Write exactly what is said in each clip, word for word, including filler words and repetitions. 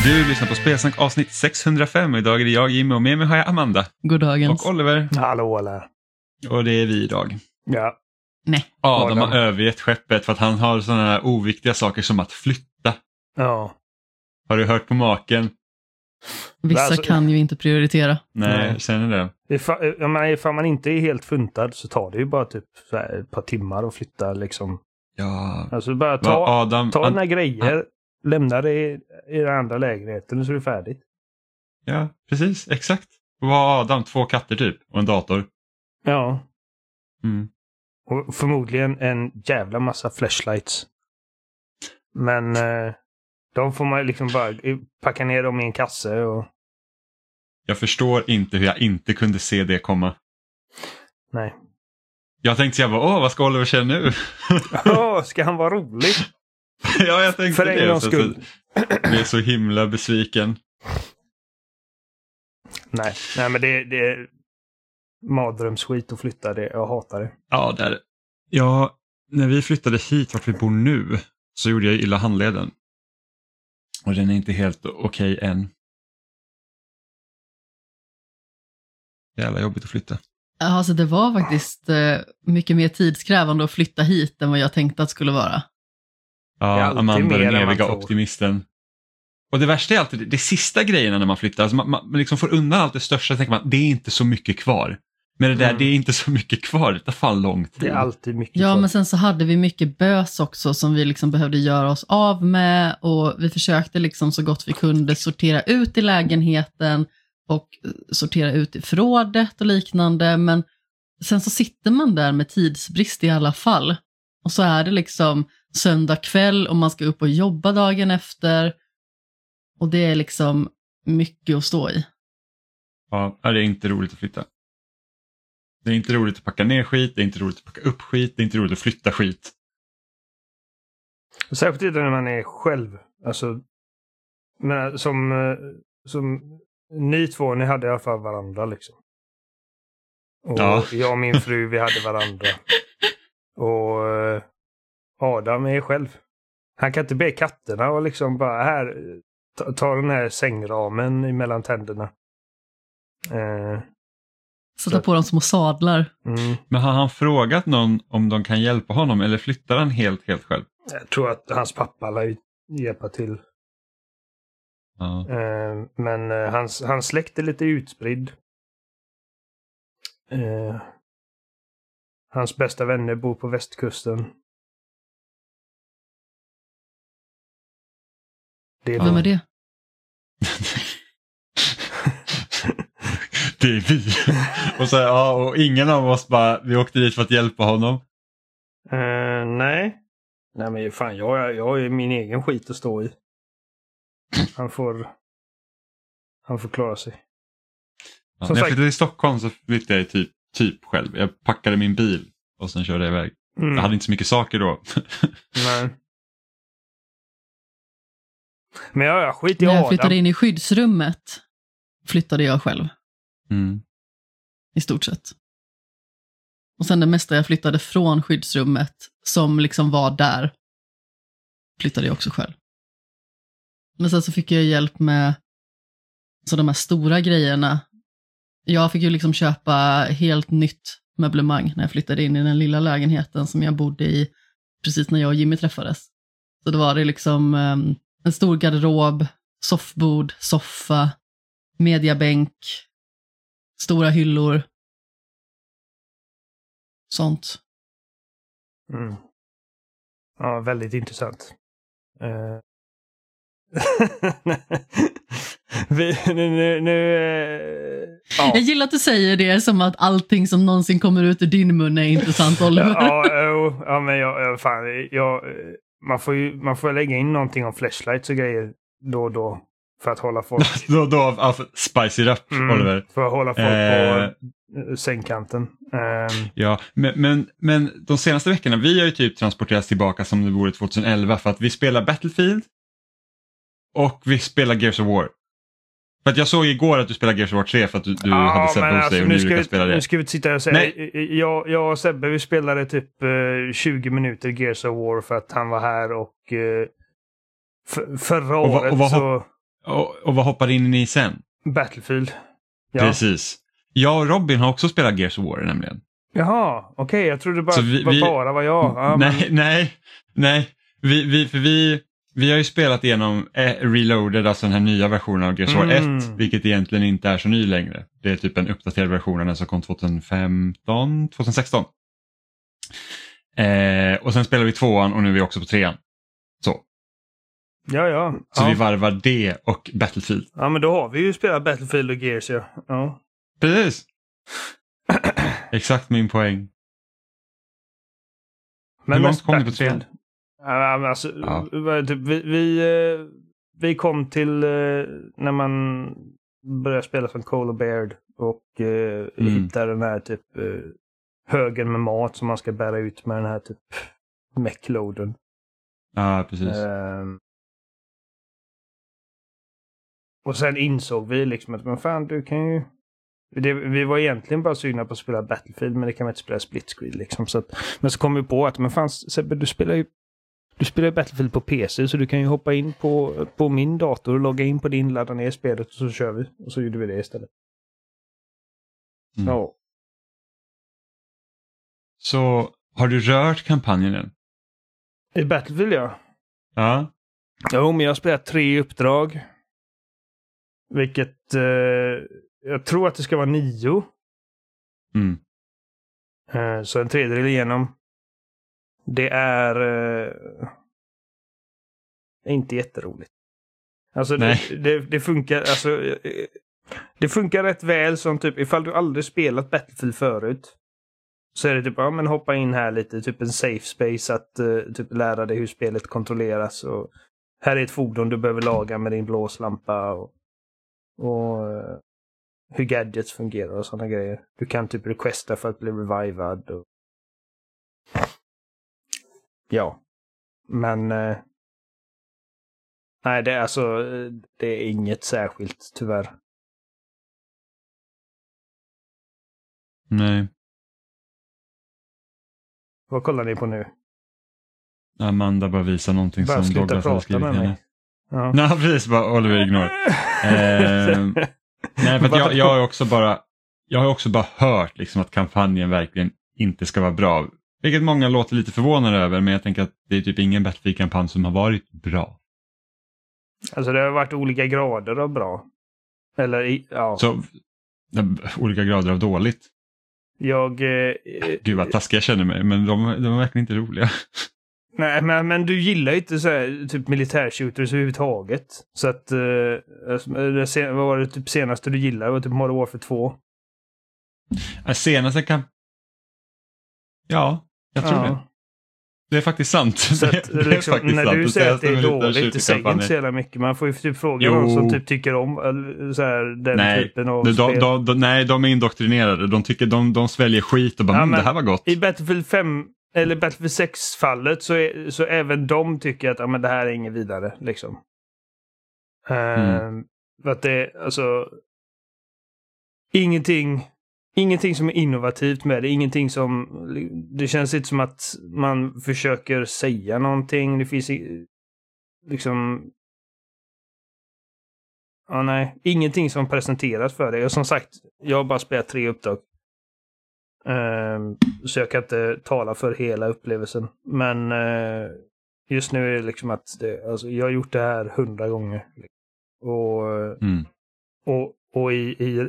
Du lyssnar på Spelsnack avsnitt sexhundrafem. Idag är det jag, Jimmy, och med mig har jag Amanda. Goddagens. Och Oliver. Hallå, eller? Och det är vi idag. Ja. Nej. Adam har övergett skeppet för att han har sådana här oviktiga saker som att flytta. Ja. Har du hört på maken? Vissa alltså, kan ju inte prioritera. Nej, Nej. jag känner det. Ifall, jag menar, ifall man inte är helt funtad så tar det ju bara typ så här ett par timmar att flytta liksom. Ja. Alltså bara Va, ta, Adam, ta han- dina grejer, lämna det i, i den andra lägenheten och så är det färdigt. Ja, precis. Exakt. Och vad har Adam? Två katter typ. Och en dator. Ja. Mm. Och förmodligen en jävla massa flashlights. Men eh, de får man liksom bara packa ner dem i en kasse och... Jag förstår inte hur jag inte kunde se det komma. Nej. Jag tänkte säga, åh, vad ska Oliver säga nu? Åh, ska han vara rolig? Ja, jag tänkte För en det. gångs Så, skull. så, jag är så himla besviken. Nej, nej men det, det är mardrömsskit att flytta det. Jag hatar det. Ja, där. Ja, när vi flyttade hit vart vi bor nu så gjorde jag illa handleden. Och den är inte helt okej än. Jävla jobbigt att flytta. Alltså det var faktiskt eh, mycket mer tidskrävande att flytta hit än vad jag tänkte att det skulle vara. Det är Ja, alltid Amanda, mer den än man eviga tror. optimisten. Och det värsta är alltid det, det sista grejerna när man flyttar. Alltså man, man liksom får undan allt det största och tänker man, det är inte så mycket kvar. Men det där, Mm. det är inte så mycket kvar. Det tar fan lång tid. Det är alltid mycket Ja, kvar. men sen så hade vi mycket bös också som vi liksom behövde göra oss av med. Och vi försökte liksom så gott vi kunde sortera ut i lägenheten och sortera ut i förrådet och liknande. Men sen så sitter man där med tidsbrist i alla fall. Och så är det liksom söndag kväll och man ska upp och jobba dagen efter. Och det är liksom mycket att stå i. Ja, det är inte roligt att flytta. Det är inte roligt att packa ner skit, det är inte roligt att packa upp skit, det är inte roligt att flytta skit. Särskilt när man är själv. Alltså, men som, eh, som ni två, ni hade i alla fall varandra liksom. Och Ja. jag och min fru, vi hade varandra. Och eh, Adam är själv. Han kan inte be katterna och liksom bara här, ta, ta den här sängramen emellan tänderna. Eh, Sätta på dem små sadlar. mm. Men har han frågat någon om de kan hjälpa honom eller flyttar han helt, helt själv? Jag tror att hans pappa lär ju hjälpa till. Ja. Eh, men eh, hans, hans släkt är lite utspridd. Eh, hans bästa vänner bor på västkusten. Det är Vem är det? Det är vi. Och, så, ja, och ingen av oss bara, vi åkte dit för att hjälpa honom. Eh, nej. Nej men fan, jag, jag har ju min egen skit att stå i. Han får... Han får klara sig. Ja, Som när jag sagt- flyttade till Stockholm så flyttade jag typ, typ själv. Jag packade min bil och sen körde jag iväg. Mm. Jag hade inte så mycket saker då. Nej. Men jag, jag skit i När jag Adam. flyttade in i skyddsrummet flyttade jag själv. Mm. I stort sett. Och sen det mesta jag flyttade från skyddsrummet som liksom var där flyttade jag också själv. Men sen så fick jag hjälp med så de här stora grejerna. Jag fick ju liksom köpa helt nytt möblemang när jag flyttade in i den lilla lägenheten som jag bodde i precis när jag och Jimmy träffades. Så då var det liksom um, en stor garderob, soffbord, soffa, mediabänk, stora hyllor. Sånt. Mm. Ja, väldigt intressant. Uh... Vi, nu, nu, nu eh, ja. Jag gillar att du säger det som att allting som någonsin kommer ut ur din mun är intressant, Oliver. Ja, ja, ja, men jag, jag, fan, jag, man får ju man får lägga in någonting om flashlights och grejer då och då för att hålla folk då, då alltså, spice it up, mm, Oliver. för att hålla folk Eh. på sängkanten. Um, Ja, men, men, men de senaste veckorna, vi har ju typ transporterats tillbaka som det vore tjugoelva för att vi spelar Battlefield och vi spelar Gears of War. För att jag såg igår att du spelade Gears of War tre för att du, du ja, hade Sebbe hos alltså, dig och nu nu ska brukar vi, spela det. Nu ska vi inte sitta och säga. Nej. Jag, jag och Sebbe, vi spelade typ uh, tjugo minuter Gears of War för att han var här och uh, f- förra Och vad- året och vad så... Och, och vad hoppar in i sen? Battlefield. Ja. Precis. Jag och Robin har också spelat Gears of War nämligen. Jaha, okej. Okay. Jag trodde bara vi, var vi, bara var jag. Ja, nej, men... nej, nej. Vi, vi, för vi, vi har ju spelat igenom eh, Reloaded, alltså den här nya versionen av Gears of War Mm. ett, vilket egentligen inte är så ny längre. Det är typ en uppdaterad version av den som kom tjugohundrafemton, tjugohundrasexton. Eh, och sen spelar vi tvåan och nu är vi också på trean. Så. Ja, ja. Så ja. vi varvar det och Battlefield. Ja, men då har vi ju spelat Battlefield och Gears, ja. ja. Precis. Exakt min poäng. Men hur långt mest kom du på trean? Battlefield. Ja, men alltså, Ja. typ, vi, vi, eh, vi kom till eh, när man började spela som Cole och Baird och eh, Mm. hittade den här typ eh, högen med mat som man ska bära ut med den här typ mech-loaden. Ja, precis. Ehm. Och sen insåg vi liksom att men fan, du kan ju... Det, vi var egentligen bara sugna på att spela Battlefield, men det kan man inte spela split screen liksom. Så att, men så kom vi på att men fan, Sebbe, du spelar ju du spelar ju Battlefield på P C, så du kan ju hoppa in på, på min dator och logga in på din, ladda ner spelet och så kör vi. Och så gjorde vi det istället. Mm. Ja. Så har du rört kampanjen än? I Battlefield, ja. Ja. Jo, men jag har spelat tre uppdrag. Vilket... Eh, jag tror att det ska vara nio. Mm. Eh, så en tredjedel igenom. Det är... Eh, inte jätteroligt. Alltså det, det, det funkar... Alltså, eh, det funkar rätt väl som typ... Ifall du aldrig spelat Battlefield förut. Så är det typ, ja men hoppa in här lite. Typ en safe space att uh, typ lära dig hur spelet kontrolleras. Och här är ett fordon du behöver laga med din blåslampa. Och, och uh, hur gadgets fungerar och sådana grejer. Du kan typ requesta för att bli revivad. Och... Ja. Men... Uh, nej, det är alltså... Det är inget särskilt, tyvärr. Nej. Vad kollar ni på nu? Amanda bara visar någonting Bara som sluta Douglas hade prata skrivit med henne. mig. Ja. Nej, precis. Bara Oliver ignore. eh, nej, för att jag, jag har också bara jag har också bara hört liksom att kampanjen verkligen inte ska vara bra. Vilket många låter lite förvånade över, men jag tänker att det är typ ingen Battlefield-kampanj som har varit bra. Alltså det har varit olika grader av bra. Eller, i, ja. Så, olika grader av dåligt. Jag... Eh, Gud vad taskiga jag känner mig, men de, de är verkligen inte roliga. Nej, men, men du gillar ju inte så här, typ militärshooters överhuvudtaget. Så att... Eh, det sen, vad var det typ senaste du gillade? Det var typ Modern Warfare två. Ja, senaste kan... Ja, jag tror ja. det. Det är faktiskt sant. Så att, det, det liksom, är faktiskt när sant. du säger att det är dåligt, det säger inte så det. jävla mycket. Man får ju typ fråga Jo. någon som typ tycker om så här, den nej, typen av de, spel. de, de, nej, de är indoktrinerade. De, tycker, de, de sväljer skit och bara, Ja, mm, men det här var gott. I Battlefield fem eller Battlefield sex-fallet så, är, så även de tycker att ja, men det här är inget vidare. Liksom. Mm. Uh, för att det, alltså... Ingenting... Ingenting som är innovativt med det. Ingenting som... Det känns inte som att man försöker säga någonting. Det finns liksom... Ja, nej. Ingenting som presenteras för dig. Och som sagt, jag har bara spelat tre uppdrag. Uh, så jag kan inte tala för hela upplevelsen. Men uh, just nu är det liksom att... Det, alltså, jag har gjort det här hundra gånger. Och... Mm. Och, och i... i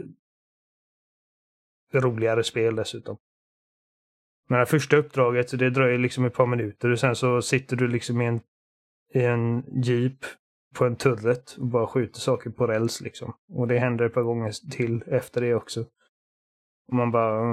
roligare spel dessutom. Men det första uppdraget så det dröjer liksom ett par minuter och sen så sitter du liksom i en, i en jeep på en turret och bara skjuter saker på räls liksom. Och det händer ett par gånger till efter det också. Och man bara...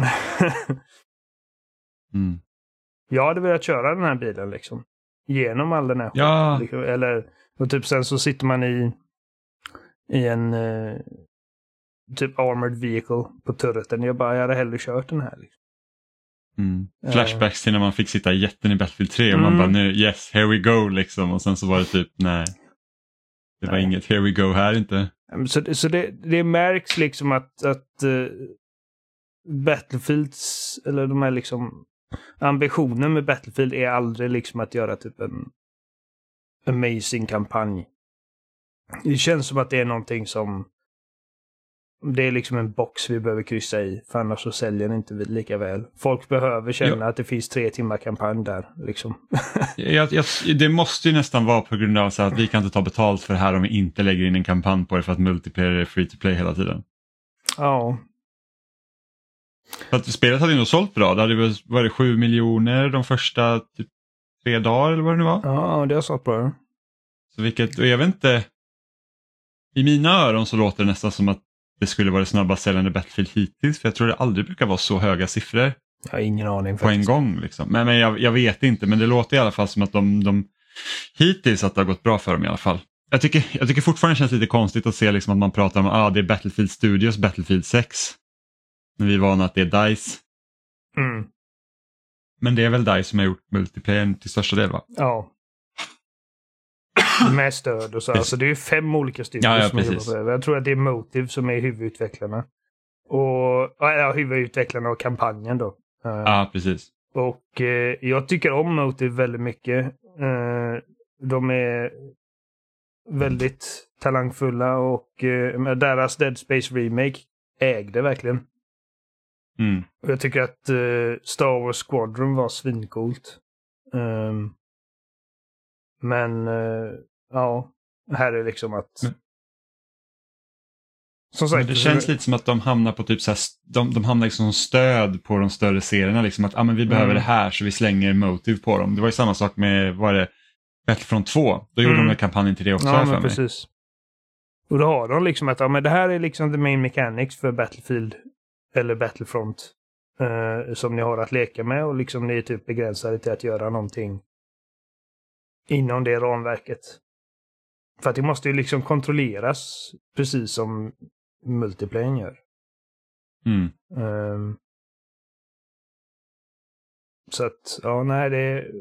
mm. Jag hade velat köra den här bilen liksom. Genom all den här ja. skiten, liksom. Eller, och typ sen så sitter man i i en eh, typ armored vehicle på turreten. Jag bara, jag hade hellre kört den här. Liksom. Mm. Flashbacks till när man fick sitta i jätten i Battlefield tre och mm. man bara, nu, yes, here we go liksom. Och sen så var det typ, nej. Det var nej. inget here we go här inte. Så, så det, det märks liksom att, att uh, Battlefields, eller de här liksom ambitionen med Battlefield är aldrig liksom att göra typ en amazing kampanj. Det känns som att det är någonting som det är liksom en box vi behöver kryssa i, för annars så säljer den inte lika väl. Folk behöver känna ja. att det finns tre timmar kampanj där. Liksom. jag, jag, det måste ju nästan vara på grund av så att vi kan inte ta betalt för det här om vi inte lägger in en kampanj på det, för att multiplayer är free to play hela tiden. Ja. För att spelet hade ju nog sålt bra. Det hade varit sju miljoner de första typ, tre dagar eller vad det nu var. Ja, det har sålt bra. Så vilket, och jag vet inte, i mina öron så låter det nästan som att det skulle vara det snabbast säljande Battlefield hittills, för jag tror det aldrig brukar vara så höga siffror. Jag har ingen aning på faktiskt. En gång liksom. Men, men jag, jag vet inte, men det låter i alla fall som att de, de hittills att det har gått bra för dem i alla fall. Jag tycker, jag tycker fortfarande det känns lite konstigt att se liksom att man pratar om att ah, det är Battlefield Studios Battlefield sex. När vi är vana att det är DICE. Mm. Men det är väl DICE som har gjort multiplayer till största del, va? Ja. Med stöd och så. Alltså det är ju fem olika studios ja, ja, som jobbar på det. Jag tror att det är Motive som är huvudutvecklarna. Och ja, huvudutvecklarna och kampanjen då. Ja, precis. Och eh, jag tycker om Motive väldigt mycket. Eh, de är väldigt talangfulla och eh, deras Dead Space Remake ägde verkligen. Mm. Och jag tycker att eh, Star Wars Squadron var svincoolt. Um, men uh, ja, här är liksom att mm. som sagt, det känns lite som att de hamnar på typ så här, de, de hamnar liksom som stöd på de större serierna, liksom att ah, men vi behöver mm. det här så vi slänger Motive på dem. Det var ju samma sak med, vad är det, Battlefront två. Då gjorde mm. de en kampanj till det också. Ja, här men för precis. Mig. Och då har de liksom att ja, men det här är liksom the main mechanics för Battlefield eller Battlefront eh, som ni har att leka med, och liksom ni är typ begränsade till att göra någonting inom det ramverket. För att det måste ju liksom kontrolleras precis som multiplayer gör. Mm. Um, så att, ja, nej, det är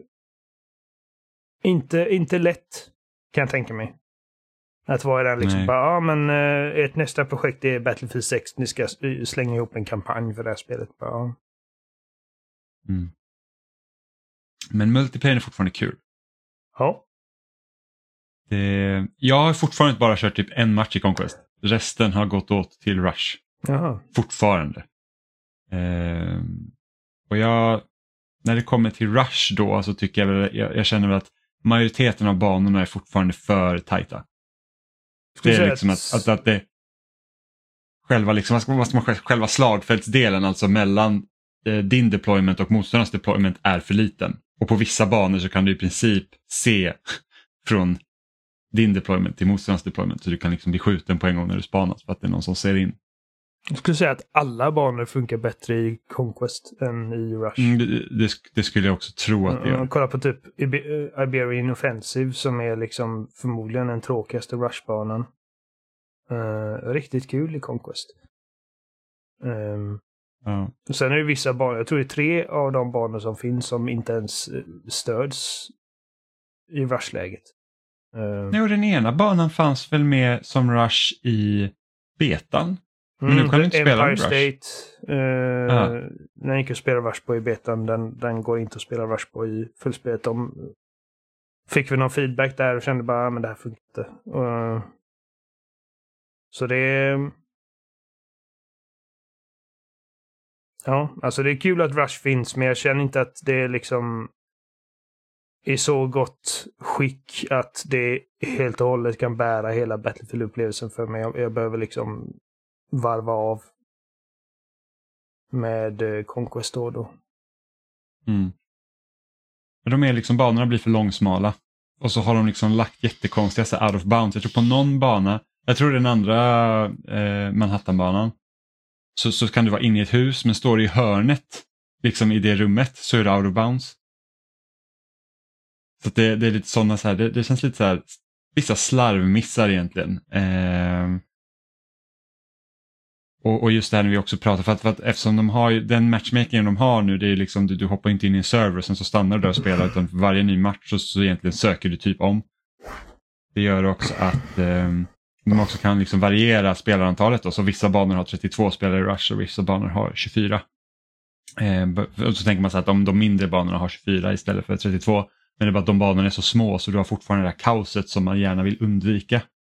inte, inte lätt, kan jag tänka mig. Att vara den liksom bara, ja men uh, ett nästa projekt är Battlefield sex, ni ska slänga ihop en kampanj för det här spelet. Bara, ja. mm. Men multiplayer är fortfarande kul. Ja. Det, jag har fortfarande bara kört typ en match i Conquest. Resten har gått åt till Rush. Jaha. Fortfarande. Eh, och jag, när det kommer till Rush då, så tycker jag väl, jag, jag känner väl att majoriteten av banorna är fortfarande för tajta. Det är liksom att, att, att det själva, liksom, vad ska man, vad ska man, själva slagfältsdelen, alltså mellan eh, din deployment och motståndarnas deployment, är för liten. Och på vissa banor så kan du i princip se från din deployment till motståndarnas deployment, så du kan liksom bli skjuten på en gång när du spanas för att det är någon som ser in. Jag skulle säga att alla banor funkar bättre i Conquest än i Rush. Mm, det, det, det skulle jag också tro att det gör. Kolla på typ Iber- Iberian Offensive som är liksom förmodligen den tråkigaste Rush-banan. Uh, riktigt kul i Conquest. Um, ja. Sen är det vissa banor, jag tror det är tre av de banor som finns som inte ens stöds i Rush-läget. Uh, Nej, och den ena banan fanns väl med som Rush i betan. Men mm, nu kan du inte spela Empire Rush. State, uh, ah. den gick att spela Rush på i betan, den, den går inte att spela Rush på i fullspelet. De fick vi någon feedback där och kände bara, men det här funkar inte. Uh, så det är... Ja, alltså det är kul att Rush finns, men jag känner inte att det är liksom i så gott skick att det helt och hållet kan bära hela Battlefield-upplevelsen för mig. Jag, jag behöver liksom varva av med eh, Conquest då. då. Mm. De är liksom, banorna blir för långsmala. Och så har de liksom lagt jättekonstiga så out of bounds. Jag tror på någon bana, jag tror den andra eh, Manhattan-banan, så, så kan du vara inne i ett hus, men står du i hörnet liksom i det rummet, så är det out of bounds. Så det, det är lite sådana så här, det, det känns lite så här, vissa slarvmissar egentligen. Eh, och, och just det här när vi också pratar, för att, för att eftersom de har ju, den matchmakingen de har nu, det är liksom, du, du hoppar inte in i en server och sen så stannar du där och spelar, utan för varje ny match så, så egentligen söker du typ om. Det gör också att eh, de också kan liksom variera spelarantalet då, så vissa banor har trettiotvå spelare i Rush och vissa banor har tjugofyra. Eh, och så tänker man så att de, de mindre banorna har tjugofyra istället för trettiotvå. Men det är bara att de banorna är så små, så du har fortfarande det här kaoset som man gärna vill undvika.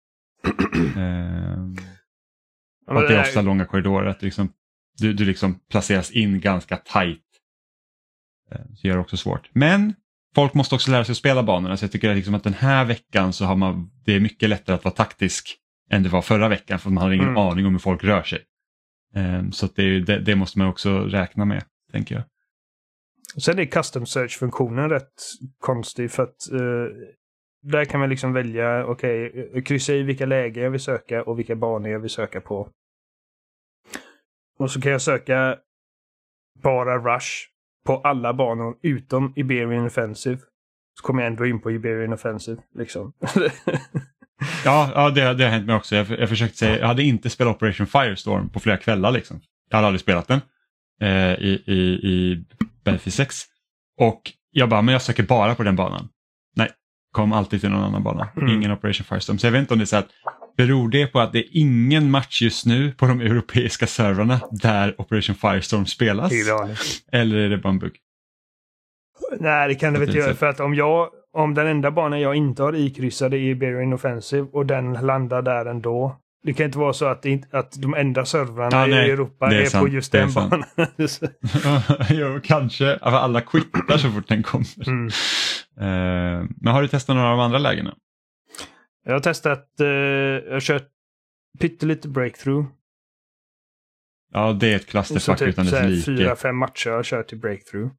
Eh, Ja, och men det är där- ofta långa korridorer. Att liksom, du, du liksom placeras in ganska tajt. Eh, så gör det också svårt. Men folk måste också lära sig att spela banorna. Så jag tycker liksom att den här veckan så har man, det är mycket lättare att vara taktisk än det var förra veckan. För man har ingen Mm. aning om hur folk rör sig. Eh, så att det, är ju- det, det måste man också räkna med, tänker jag. Sen är custom search-funktionen rätt konstig för att eh, där kan man liksom välja, okej, okay, kryssa i vilka lägen jag vill söka och vilka banor jag vill söka på. Och så kan jag söka bara Rush på alla banor utom Iberian Offensive. Så kommer jag ändå in på Iberian Offensive, liksom. Ja, ja det, det har hänt mig också. Jag, jag försökte säga, jag hade inte spelat Operation Firestorm på flera kvällar. Liksom. Jag hade aldrig spelat den eh, i, i, i Battlefield sex. Och jag bara, men jag söker bara på den banan. Nej, kom alltid till någon annan bana. Mm. Ingen Operation Firestorm. Så jag vet inte om det är så att, beror det på att det är ingen match just nu på de europeiska servrarna där Operation Firestorm spelas? Det är det. Eller är det bara en bugg? Nej, det kan det väl inte Det är göra. så. För att om jag, om den enda banan jag inte har ikryssad är Iberian Offensive och den landar där ändå. Det kan inte vara så att, det, inte- att de enda servrarna Ja, nej, i Europa det är är, sant, på just det är den sant. banan. Jo, kanske. Alltså, alla quittar så fort den kommer. Mm. Eh, men har du testat några av de andra lägena? Jag har testat, eh, jag har kört pyttelite breakthrough. Ja, det är ett Så klasterfack typ utan så dess här like. fyra, fem matcher jag har kört i breakthrough.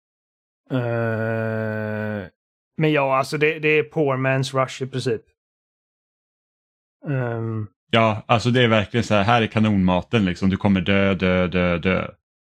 Eh, men ja, alltså det, det är poor man's rush i princip. Ehm, Ja, alltså det är verkligen så här, här är kanonmaten liksom. Du kommer dö, dö, dö, dö.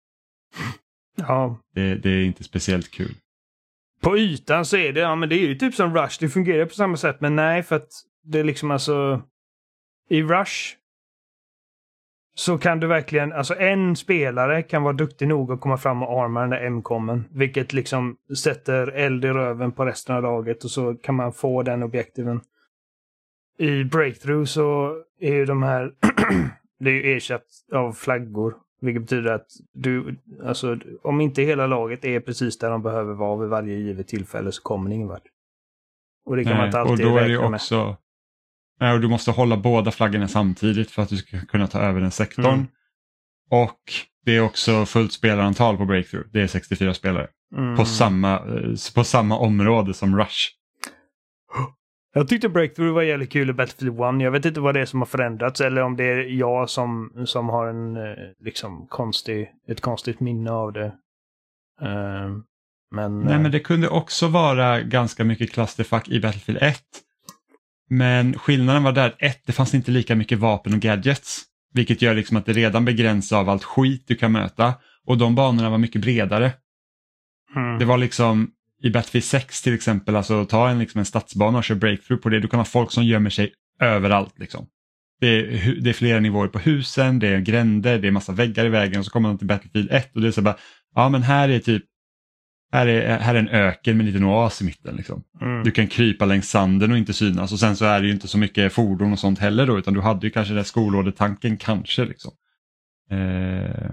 ja, Det, det är inte speciellt kul. på ytan så är det, ja men det är ju typ som Rush, det fungerar på samma sätt, men nej för att det är liksom alltså i Rush så kan du verkligen, alltså en spelare kan vara duktig nog att komma fram och arma den där M-kommen, vilket liksom sätter eld i röven på resten av laget och så kan man få den objektiven. I Breakthrough så är ju de här det är ju ersatt av flaggor. Vilket betyder att du, alltså, om inte hela laget är precis där de behöver vara vid varje givet tillfälle så kommer det ingen vart. Och det kan man Nej, inte och alltid då är det ju räkna med. också... Nej, och du måste hålla båda flaggorna samtidigt för att du ska kunna ta över den sektorn. Mm. Och det är också fullt spelarantal på Breakthrough. Det är sextiofyra spelare. Mm. På, samma, eh, på samma område som Rush. Jag tyckte Breakthrough var jävligt kul i Battlefield ett. Jag vet inte vad det är som har förändrats eller om det är jag som, som har en eh, liksom konstig, ett konstigt minne av det. Uh, men, Nej, eh, men det kunde också vara ganska mycket clusterfuck i Battlefield ett. Men skillnaden var där att ett, det fanns inte lika mycket vapen och gadgets. Vilket gör liksom att det redan begränsar av allt skit du kan möta. Och de banorna var mycket bredare. mm. Det var liksom i Battlefield sex till exempel, alltså ta en, liksom en stadsbana och köra breakthrough på det. Du kan ha folk som gömmer sig överallt. Liksom. Det, är, hu- det är flera nivåer på husen, det är gränder, det är massa väggar i vägen och så kommer man till Battlefield ett och det är så bara, ja men här är typ, här är, här är en öken med en liten oas i mitten. Liksom. Mm. Du kan krypa längs sanden och inte synas och sen så är det ju inte så mycket fordon och sånt heller då, utan du hade ju kanske den skolordetanken kanske liksom. Eh,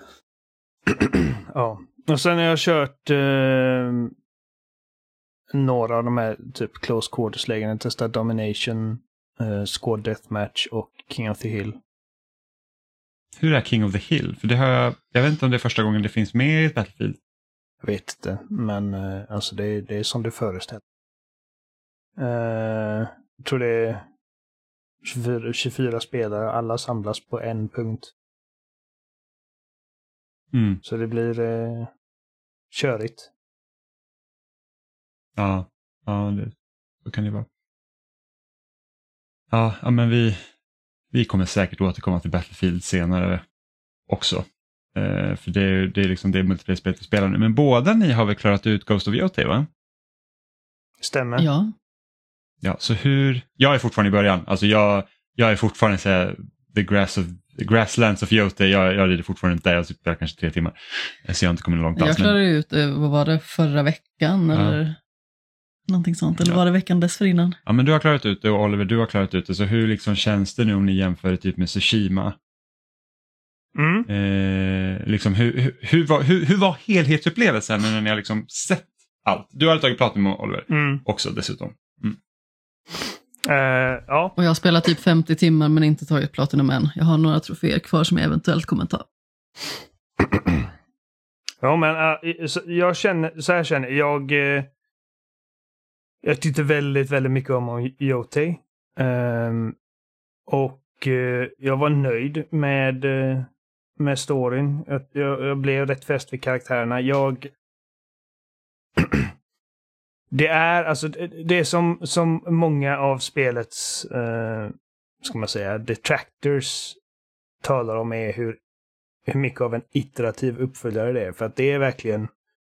Ja, och sen har jag kört eh, några av de här typ close quarters-lägena. Testat Domination, eh, Squad Deathmatch och King of the Hill. hur är King of the Hill? För det har jag, jag vet inte om det är första gången det finns med i ett Battlefield. Jag vet inte, men eh, alltså det, det är som det föreställer. Eh, jag tror det är tjugofyra, tjugofyra spelare, alla samlas på en punkt. Mm. Så det blir eh, körigt. Ja, ja det, så kan det vara. Ja, ja men vi, vi kommer säkert återkomma till Battlefield senare också. Eh, för det är, det är liksom det multiplayer-spelet vi spelar nu. Men båda ni har väl klarat ut Ghost of Yotei, va? Stämmer. Ja. Ja, så hur... Jag är fortfarande i början. Alltså jag, jag är fortfarande så här, the, grass of, the grasslands of Yotei. Jag, jag rider fortfarande inte där. Jag spelar kanske tre timmar. Så jag har inte kommit långt alls. Jag klarade ut, eh, vad var det, förra veckan Ja. eller någonting sånt. Eller Ja. var det veckan dessförinnan? Ja, men du har klarat ut det och Oliver, du har klarat ut det. Så hur liksom känns det nu om ni jämför det typ med Tsushima? Mm. Eh, liksom hur, hur, hur, var, hur, hur var helhetsupplevelsen när ni har liksom sett allt? Du har tagit pratat med Oliver Mm. också dessutom. Mm. Uh, ja. Och jag har spelat typ femtio timmar men inte tagit Platinum än. Jag har några troféer kvar som jag eventuellt kommer ta. Ja, men uh, så, jag känner, så här känner jag. Uh, jag tyckte väldigt, väldigt mycket om Yotei. Um, och uh, jag var nöjd med, uh, med storyn. Jag, jag, jag blev rätt fäst vid karaktärerna. Jag... det är alltså det är som, som många av spelets uh, ska man säga, detractors talar om är hur, hur mycket av en iterativ uppföljare det är. För att det är verkligen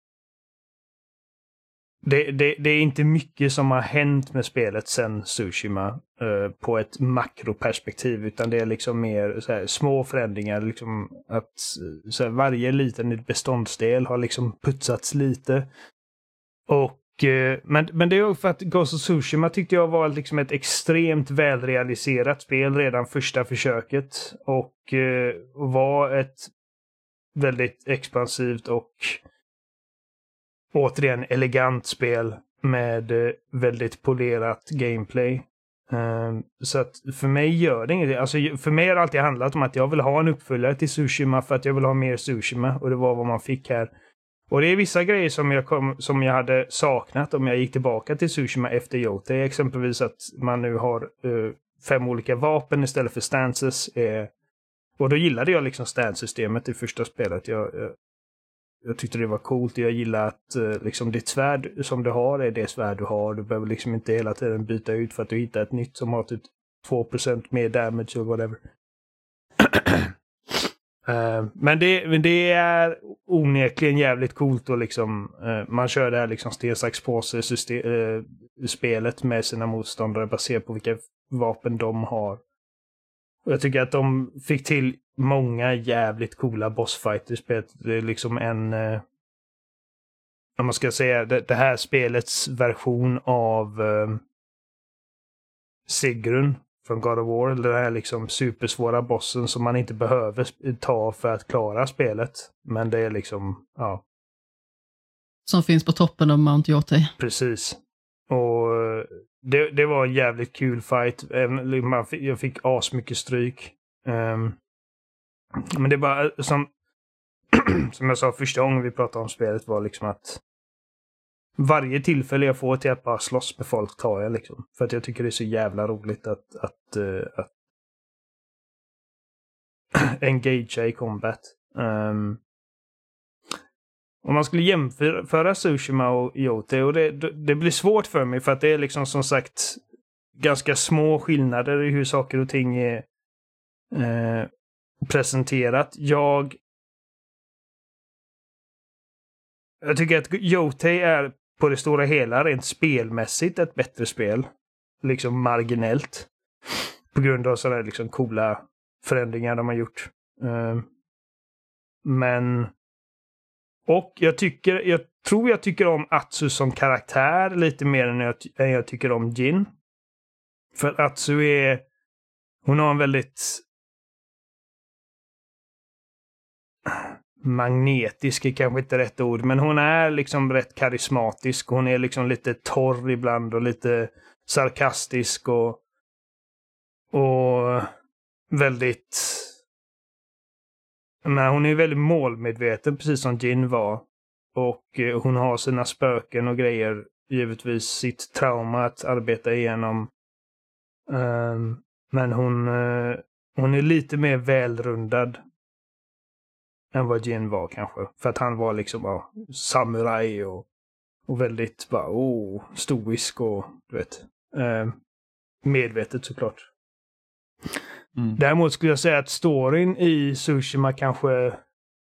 Det, det, det är inte mycket som har hänt med spelet sen Tsushima uh, på ett makroperspektiv, utan det är liksom mer så här, små förändringar. Liksom att så här, varje liten beståndsdel har liksom putsats lite. Och, uh, men, men det är också för att Ghost of Tsushima tyckte jag var liksom ett extremt välrealiserat spel redan första försöket. Och uh, var ett väldigt expansivt och återigen elegant spel med väldigt polerat gameplay. Um, så att för mig gör det inget. Alltså för mig har det alltid handlat om att jag vill ha en uppföljare till Tsushima för att jag vill ha mer Tsushima, och det var vad man fick här. Och det är vissa grejer som jag, kom, som jag hade saknat om jag gick tillbaka till Tsushima efter Yotei. Exempelvis att man nu har uh, fem olika vapen istället för stances. Uh, och då gillade jag liksom stance-systemet i första spelet. Jag, uh, Jag tyckte det var coolt. Jag gillar att eh, liksom ditt svärd som du har är det svärd du har. Du behöver liksom inte hela tiden byta ut för att du hittar ett nytt som har typ två procent mer damage eller whatever. uh, men, det, men det är onekligen jävligt coolt och liksom uh, man kör det här liksom sten, sax, påse system, uh, spelet med sina motståndare baserat på vilka vapen de har. Och jag tycker att de fick till många jävligt coola bossfighter i spelet. Det är liksom en... Eh, om man ska säga det, det här spelets version av eh, Sigrun från God of War. Den här liksom supersvåra bossen som man inte behöver ta för att klara spelet. Men det är liksom, ja. Som finns på toppen av Mount Yotei. Precis. Och det, det var en jävligt kul fight. Jag fick asmycket stryk. Um, men det är bara som som jag sa första gången vi pratade om spelet var liksom att varje tillfälle jag får till att bara slåss med folk tar jag liksom. För att jag tycker det är så jävla roligt att att, uh, att engagea i combat. Um, Om man skulle jämföra Tsushima och Yotei, och det, det blir svårt för mig för att det är liksom som sagt ganska små skillnader i hur saker och ting är eh, presenterat. Jag jag tycker att Yotei är på det stora hela rent spelmässigt ett bättre spel. Liksom marginellt. På grund av sådana liksom coola förändringar de har gjort. Eh, men Och jag tycker, jag tror jag tycker om Atsu som karaktär lite mer än jag, än jag tycker om Jin. För Atsu är, hon har en väldigt magnetisk är kanske inte rätt ord, men hon är liksom rätt karismatisk. Hon är liksom lite torr ibland och lite sarkastisk och och väldigt... Men hon är väldigt målmedveten, precis som Jin var. Och eh, hon har sina spöken och grejer. Givetvis sitt trauma att arbeta igenom. Um, men hon, uh, hon är lite mer välrundad än vad Jin var kanske. För att han var liksom uh, samurai och, och väldigt bara, oh, stoisk och du vet. Uh, medvetet såklart. Mm. Däremot skulle jag säga att storyn i Tsushima kanske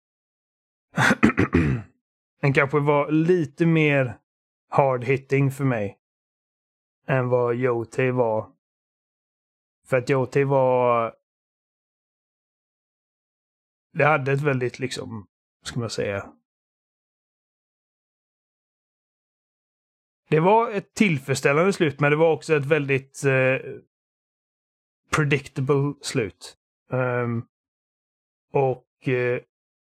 den kanske var lite mer hard-hitting för mig än vad Yotei var. För att Yotei var det hade ett väldigt liksom, ska man säga, det var ett tillfredsställande slut, men det var också ett väldigt eh, predictable slut. Um, och uh,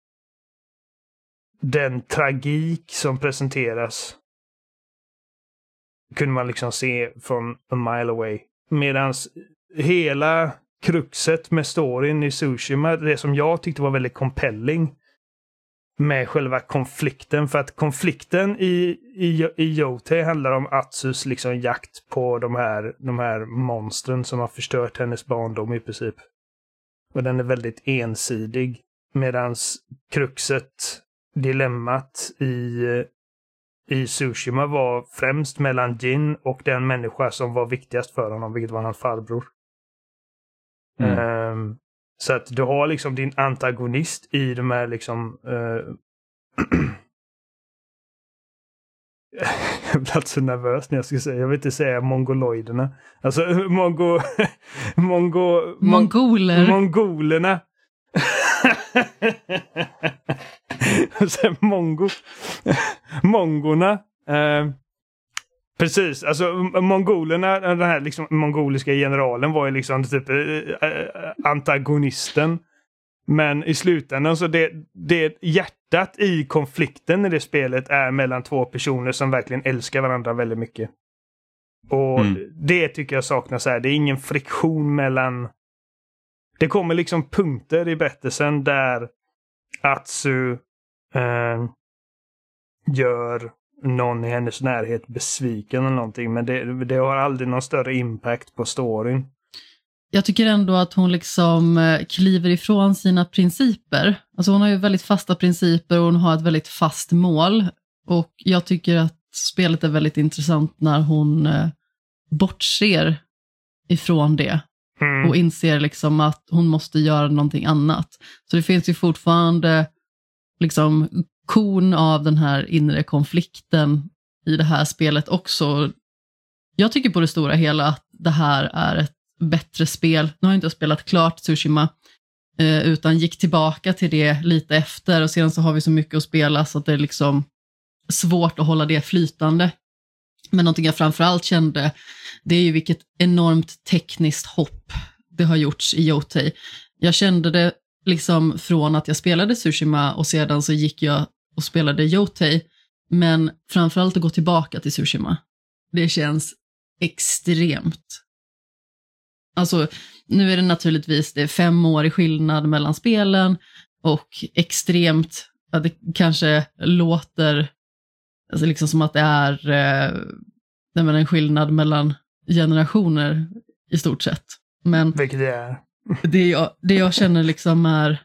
den tragik som presenteras kunde man liksom se från a mile away. Medans hela kruxet med storyn i Tsushima, det som jag tyckte var väldigt compelling med själva konflikten, för att konflikten i, i, i Yotei handlar om Atsus liksom jakt på de här, de här monstren som har förstört hennes barndom i princip. Och den är väldigt ensidig. Medans kruxet, dilemmat i, i Tsushima var främst mellan Jin och den människa som var viktigast för honom, vilket var hans farbror. Mm. Um, så att du har liksom din antagonist i de här liksom uh, jag blir så nervös när jag ska säga, jag vill inte säga mongoloiderna. Alltså mongo mongo mongoler. Mongolerna. Mongo. Mongorna. Uh, Precis, alltså mongolerna, den här liksom mongoliska generalen var ju liksom typ äh, antagonisten. Men i slutändan så det, det hjärtat i konflikten i det spelet är mellan två personer som verkligen älskar varandra väldigt mycket. Och mm. det tycker jag saknas här. Det är ingen friktion mellan... Det kommer liksom punkter i berättelsen där Atsu äh, gör någon i hennes närhet besviken eller någonting, men det, det har aldrig någon större impact på storyn. Jag tycker ändå att hon liksom kliver ifrån sina principer. Alltså hon har ju väldigt fasta principer och hon har ett väldigt fast mål. Och jag tycker att spelet är väldigt intressant när hon bortser ifrån det. Mm. Och inser liksom att hon måste göra någonting annat. Så det finns ju fortfarande liksom kon av den här inre konflikten i det här spelet också. Jag tycker på det stora hela att det här är ett bättre spel. Nu har jag inte spelat klart Tsushima eh, utan gick tillbaka till det lite efter, och sedan så har vi så mycket att spela så att det är liksom svårt att hålla det flytande. Men någonting jag framförallt kände, det är ju vilket enormt tekniskt hopp det har gjorts i Yotei. Jag kände det liksom från att jag spelade Tsushima och sedan så gick jag och spelade Yotei, men framförallt att gå tillbaka till Tsushima. Det känns extremt. Alltså, nu är det naturligtvis det är fem år i skillnad mellan spelen och extremt, ja, det kanske låter alltså liksom som att det är eh, en skillnad mellan generationer i stort sett. Men vilket det är. det, jag, det jag känner liksom är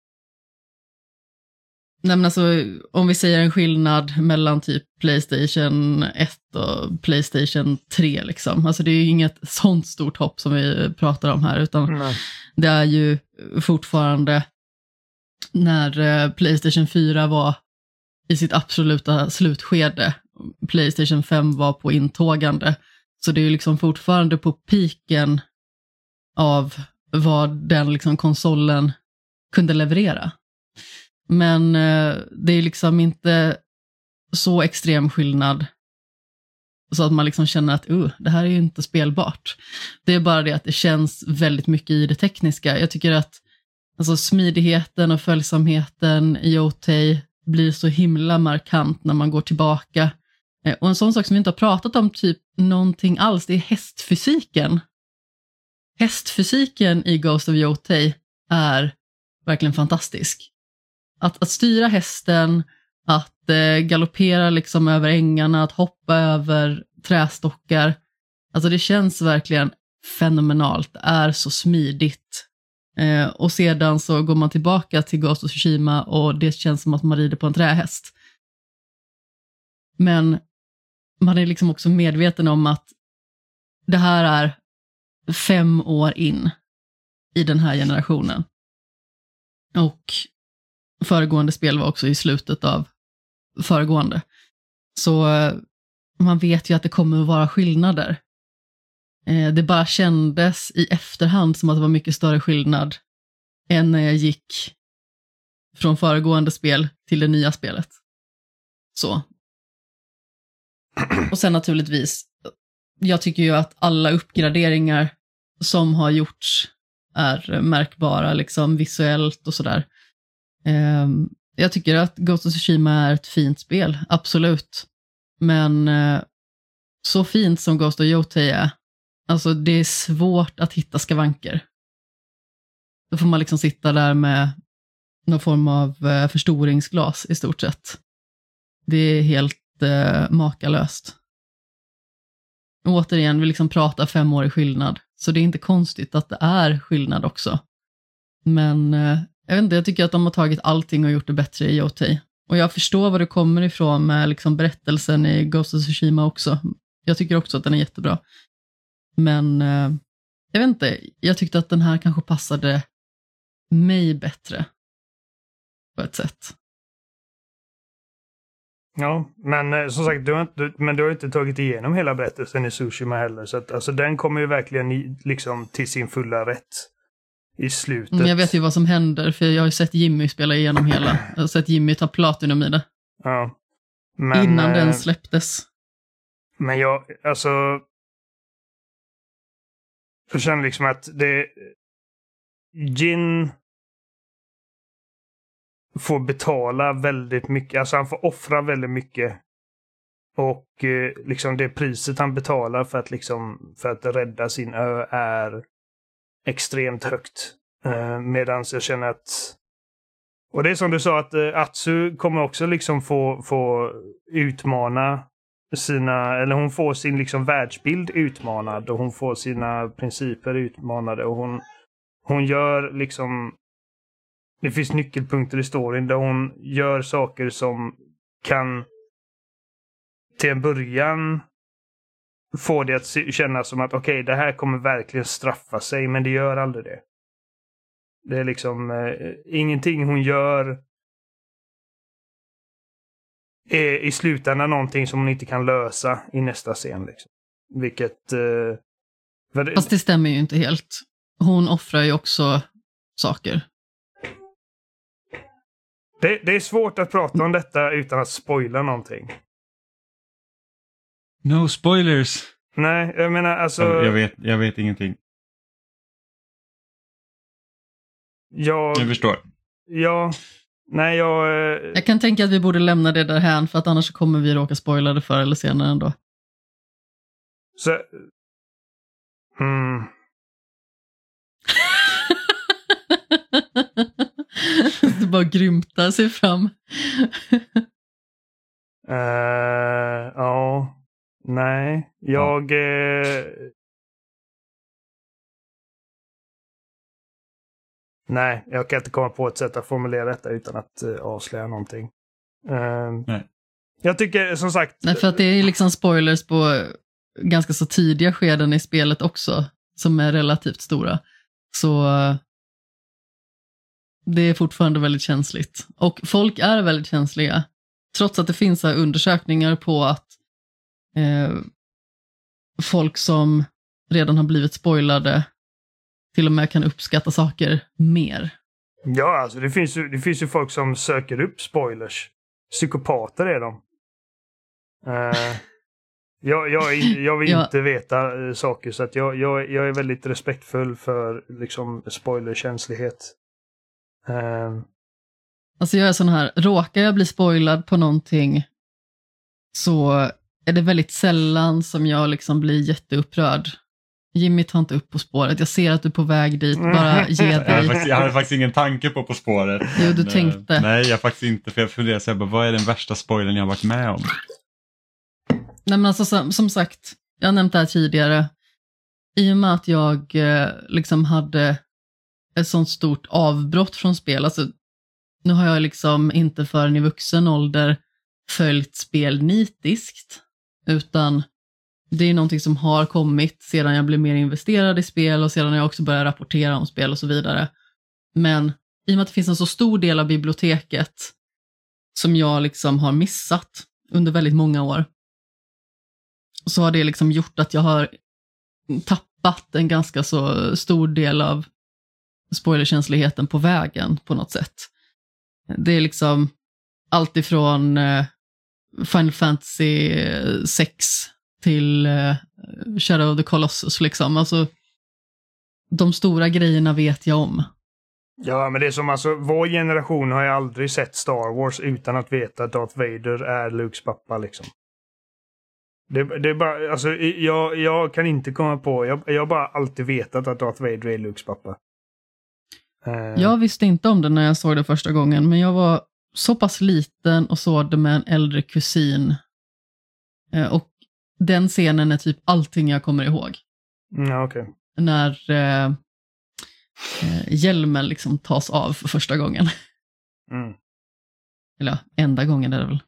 nej men alltså, om vi säger en skillnad mellan typ PlayStation ett och PlayStation tre liksom. Alltså det är ju inget sånt stort hopp som vi pratar om här, utan nej. Det är ju fortfarande när eh, PlayStation fyra var i sitt absoluta slutskede. PlayStation fem var på intågande. Så det är ju liksom fortfarande på piken av vad den liksom konsolen kunde leverera. Men eh, det är liksom inte så extrem skillnad så att man liksom känner att uh, det här är ju inte spelbart. Det är bara det att det känns väldigt mycket i det tekniska. Jag tycker att alltså, smidigheten och följsamheten i Yotei blir så himla markant när man går tillbaka. Eh, och en sån sak som vi inte har pratat om typ någonting alls, det är hästfysiken. Hästfysiken i Ghost of Yotei är verkligen fantastisk. Att, att styra hästen, att eh, galoppera liksom över ängarna, att hoppa över trästockar. Alltså det känns verkligen fenomenalt. Det är så smidigt. Eh, och sedan så går man tillbaka till Ghost of Tsushima och det känns som att man rider på en trähäst. Men man är liksom också medveten om att det här är fem år in i den här generationen. Och föregående spel var också i slutet av föregående. Så man vet ju att det kommer att vara skillnader. Det bara kändes i efterhand som att det var mycket större skillnad än när jag gick från föregående spel till det nya spelet. Så. Och sen naturligtvis, jag tycker ju att alla uppgraderingar som har gjorts är märkbara liksom visuellt och sådär. Um, jag tycker att Ghost of Tsushima är ett fint spel, absolut. Men uh, så fint som Ghost of Yotei är, Alltså det är svårt att hitta skavanker. Då får man liksom sitta där med någon form av förstoringsglas i stort sett. Det är helt eh, makalöst. Och återigen, vi liksom pratar fem år i skillnad. Så det är inte konstigt att det är skillnad också. Men eh, jag vet inte, jag tycker att de har tagit allting och gjort det bättre i O T. Och jag förstår var det kommer ifrån med liksom berättelsen i Ghost of Tsushima också. Jag tycker också att den är jättebra. Men eh, jag vet inte, jag tyckte att den här kanske passade mig bättre. På ett sätt. Ja, men eh, som sagt, du har, inte, du, men du har inte tagit igenom hela berättelsen i Tsushima heller. Så att, alltså, den kommer ju verkligen i, liksom, till sin fulla rätt i slutet. Mm, jag vet ju vad som händer, för jag har ju sett Jimmy spela igenom hela. Jag har sett Jimmy ta platinum i det. Ja. Men, innan eh, den släpptes. Men jag, alltså... Jag känner liksom att det... Jin får betala väldigt mycket. Alltså han får offra väldigt mycket. Och eh, liksom det priset han betalar för att liksom för att rädda sin ö är extremt högt. Eh, Medan jag känner att... Och det är som du sa att eh, Atsu kommer också liksom få, få utmana sina... Eller hon får sin liksom världsbild utmanad. Och hon får sina principer utmanade. Och hon, hon gör liksom... Det finns nyckelpunkter i storyn där hon gör saker som kan till en början få det att kännas som att okej, okay, det här kommer verkligen straffa sig, men det gör aldrig det. Det är liksom eh, ingenting hon gör är i slutändan någonting som hon inte kan lösa i nästa scen. Liksom. Vilket... Eh, Fast det stämmer ju inte helt. Hon offrar ju också saker. Det, det är svårt att prata om detta utan att spoila någonting. No spoilers. Nej, jag menar alltså... Jag vet, jag vet ingenting. Jag... Jag förstår. Ja, nej jag... Eh... Jag kan tänka att vi borde lämna det där här, för att annars kommer vi råka spoila det förr eller senare ändå. Så... Mm. Det bara grymtar sig fram. uh, ja, nej. Jag... Ja. Uh... Nej, jag kan inte komma på ett sätt att formulera detta utan att uh, avslöja någonting. Uh... Nej. Jag tycker som sagt... Nej, för att det är liksom spoilers på ganska så tidiga skeden i spelet också, som är relativt stora. Så... Uh... Det är fortfarande väldigt känsligt. Och folk är väldigt känsliga. Trots att det finns här undersökningar på att eh, folk som redan har blivit spoilade till och med kan uppskatta saker mer. Ja, alltså det finns ju, det finns ju folk som söker upp spoilers. Psykopater är de. Uh, jag, jag, jag vill ja. inte veta uh, saker, så att jag, jag, jag är väldigt respektfull för liksom spoilerkänslighet. Uh. Alltså jag är sån här, råkar jag bli spoilad på någonting så är det väldigt sällan som jag liksom blir jätteupprörd. Jimmy, tar inte upp På spåret. Jag ser att du är på väg dit, bara ge dig. Jag hade faktiskt, jag hade faktiskt ingen tanke på På spåret. Jo, du men, tänkte. Nej, jag faktiskt inte, för jag funderar så här, bara, vad är den värsta spoilern jag har varit med om? Nej, men alltså som, som sagt, jag har nämnt det här tidigare. I och med att jag eh, liksom hade ett sånt stort avbrott från spel. Alltså, nu har jag liksom inte förrän i vuxen ålder följt spel nitiskt, utan det är någonting som har kommit sedan jag blev mer investerad i spel och sedan jag också började rapportera om spel och så vidare. Men i och med att det finns en så stor del av biblioteket som jag liksom har missat under väldigt många år, så har det liksom gjort att jag har tappat en ganska så stor del av spoilerkänsligheten på vägen på något sätt. Det är liksom allt ifrån eh, Final Fantasy sex till eh, Shadow of the Colossus liksom. Alltså, de stora grejerna vet jag om. Ja, men det är som alltså, vår generation har ju aldrig sett Star Wars utan att veta att Darth Vader är Lukes pappa liksom. Det, det är bara, alltså, jag, jag kan inte komma på, jag, jag har bara alltid vetat att Darth Vader är Lukes pappa. Uh. Jag visste inte om det när jag såg det första gången, men jag var så pass liten och såg det med en äldre kusin. Uh, och den scenen är typ allting jag kommer ihåg. Mm, okay. När uh, uh, hjälmen liksom tas av för första gången. Mm. Eller ja, enda gången är det väl.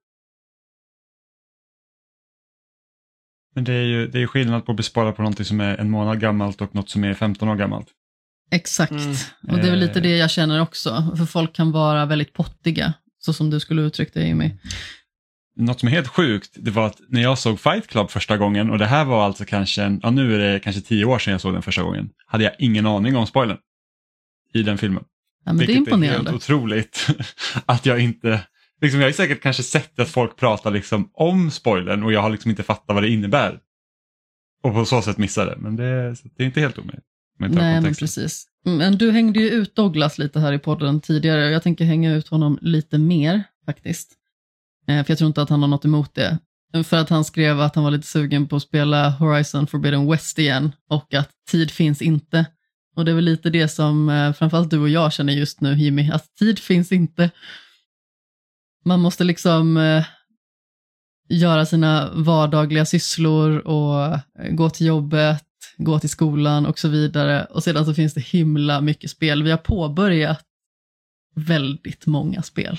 Men det är ju det är skillnad på att bespara på något som är en månad gammalt och något som är femton år gammalt. Exakt. Mm. Och det är väl lite det jag känner också. För folk kan vara väldigt pottiga. Så som du skulle uttrycka det, Jimmy. Något som är helt sjukt, det var att när jag såg Fight Club första gången, och det här var alltså kanske, en, ja nu är det kanske tio år sedan jag såg den första gången, hade jag ingen aning om spoilern i den filmen. Ja, men det är imponerande. Det är helt otroligt att jag inte, liksom jag har säkert kanske sett att folk pratar liksom om spoilern och jag har liksom inte fattat vad det innebär. Och på så sätt missar det, men det, det är inte helt omöjligt. Nej, men precis. Men du hängde ju ut Douglas lite här i podden tidigare, och jag tänker hänga ut honom lite mer faktiskt. För jag tror inte att han har något emot det. För att han skrev att han var lite sugen på att spela Horizon Forbidden West igen, och att tid finns inte. Och det är väl lite det som framförallt du och jag känner just nu, Jimmy, att tid finns inte. Man måste liksom eh, göra sina vardagliga sysslor och gå till jobbet, gå till skolan och så vidare. Och sedan så finns det himla mycket spel. Vi har påbörjat väldigt många spel.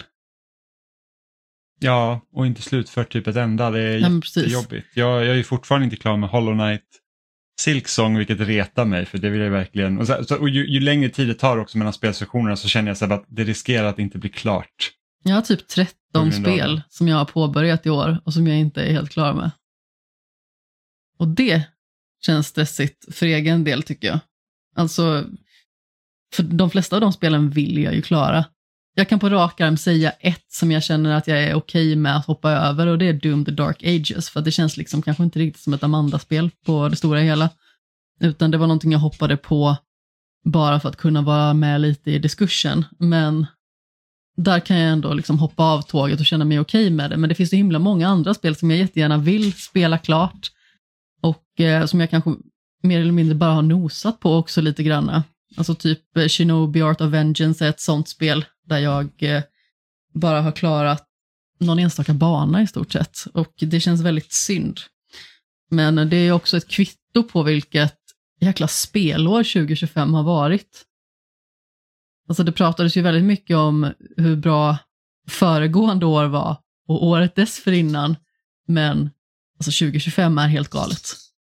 Ja, och inte slutfört typ ett enda. Det är ja, jättejobbigt. Jag, jag är fortfarande inte klar med Hollow Knight Silksong, vilket retar mig, för det vill jag verkligen. Och, så, så, och ju, ju längre tid det tar också mellan spelsessionerna, så känner jag så att det riskerar att inte bli klart. Jag har typ tretton spel som jag har påbörjat i år och som jag inte är helt klar med. Och det känns stressigt för egen del, tycker jag. Alltså, för de flesta av de spelen vill jag ju klara. Jag kan på rak arm säga ett som jag känner att jag är okej med att hoppa över, och det är Doom the Dark Ages, för att det känns liksom kanske inte riktigt som ett Amanda-spel på det stora hela, utan det var någonting jag hoppade på bara för att kunna vara med lite i diskussion, men där kan jag ändå liksom hoppa av tåget och känna mig okej med det. Men det finns så himla många andra spel som jag jättegärna vill spela klart, och eh, som jag kanske mer eller mindre bara har nosat på också lite grann. Alltså typ eh, Shinobi Art of Vengeance är ett sånt spel där jag eh, bara har klarat någon enstaka bana i stort sett. Och det känns väldigt synd. Men det är också ett kvitto på vilket jäkla spelår tjugo tjugofem har varit. Alltså det pratades ju väldigt mycket om hur bra föregående år var och året dessförinnan. Men alltså tjugo tjugofem är helt galet.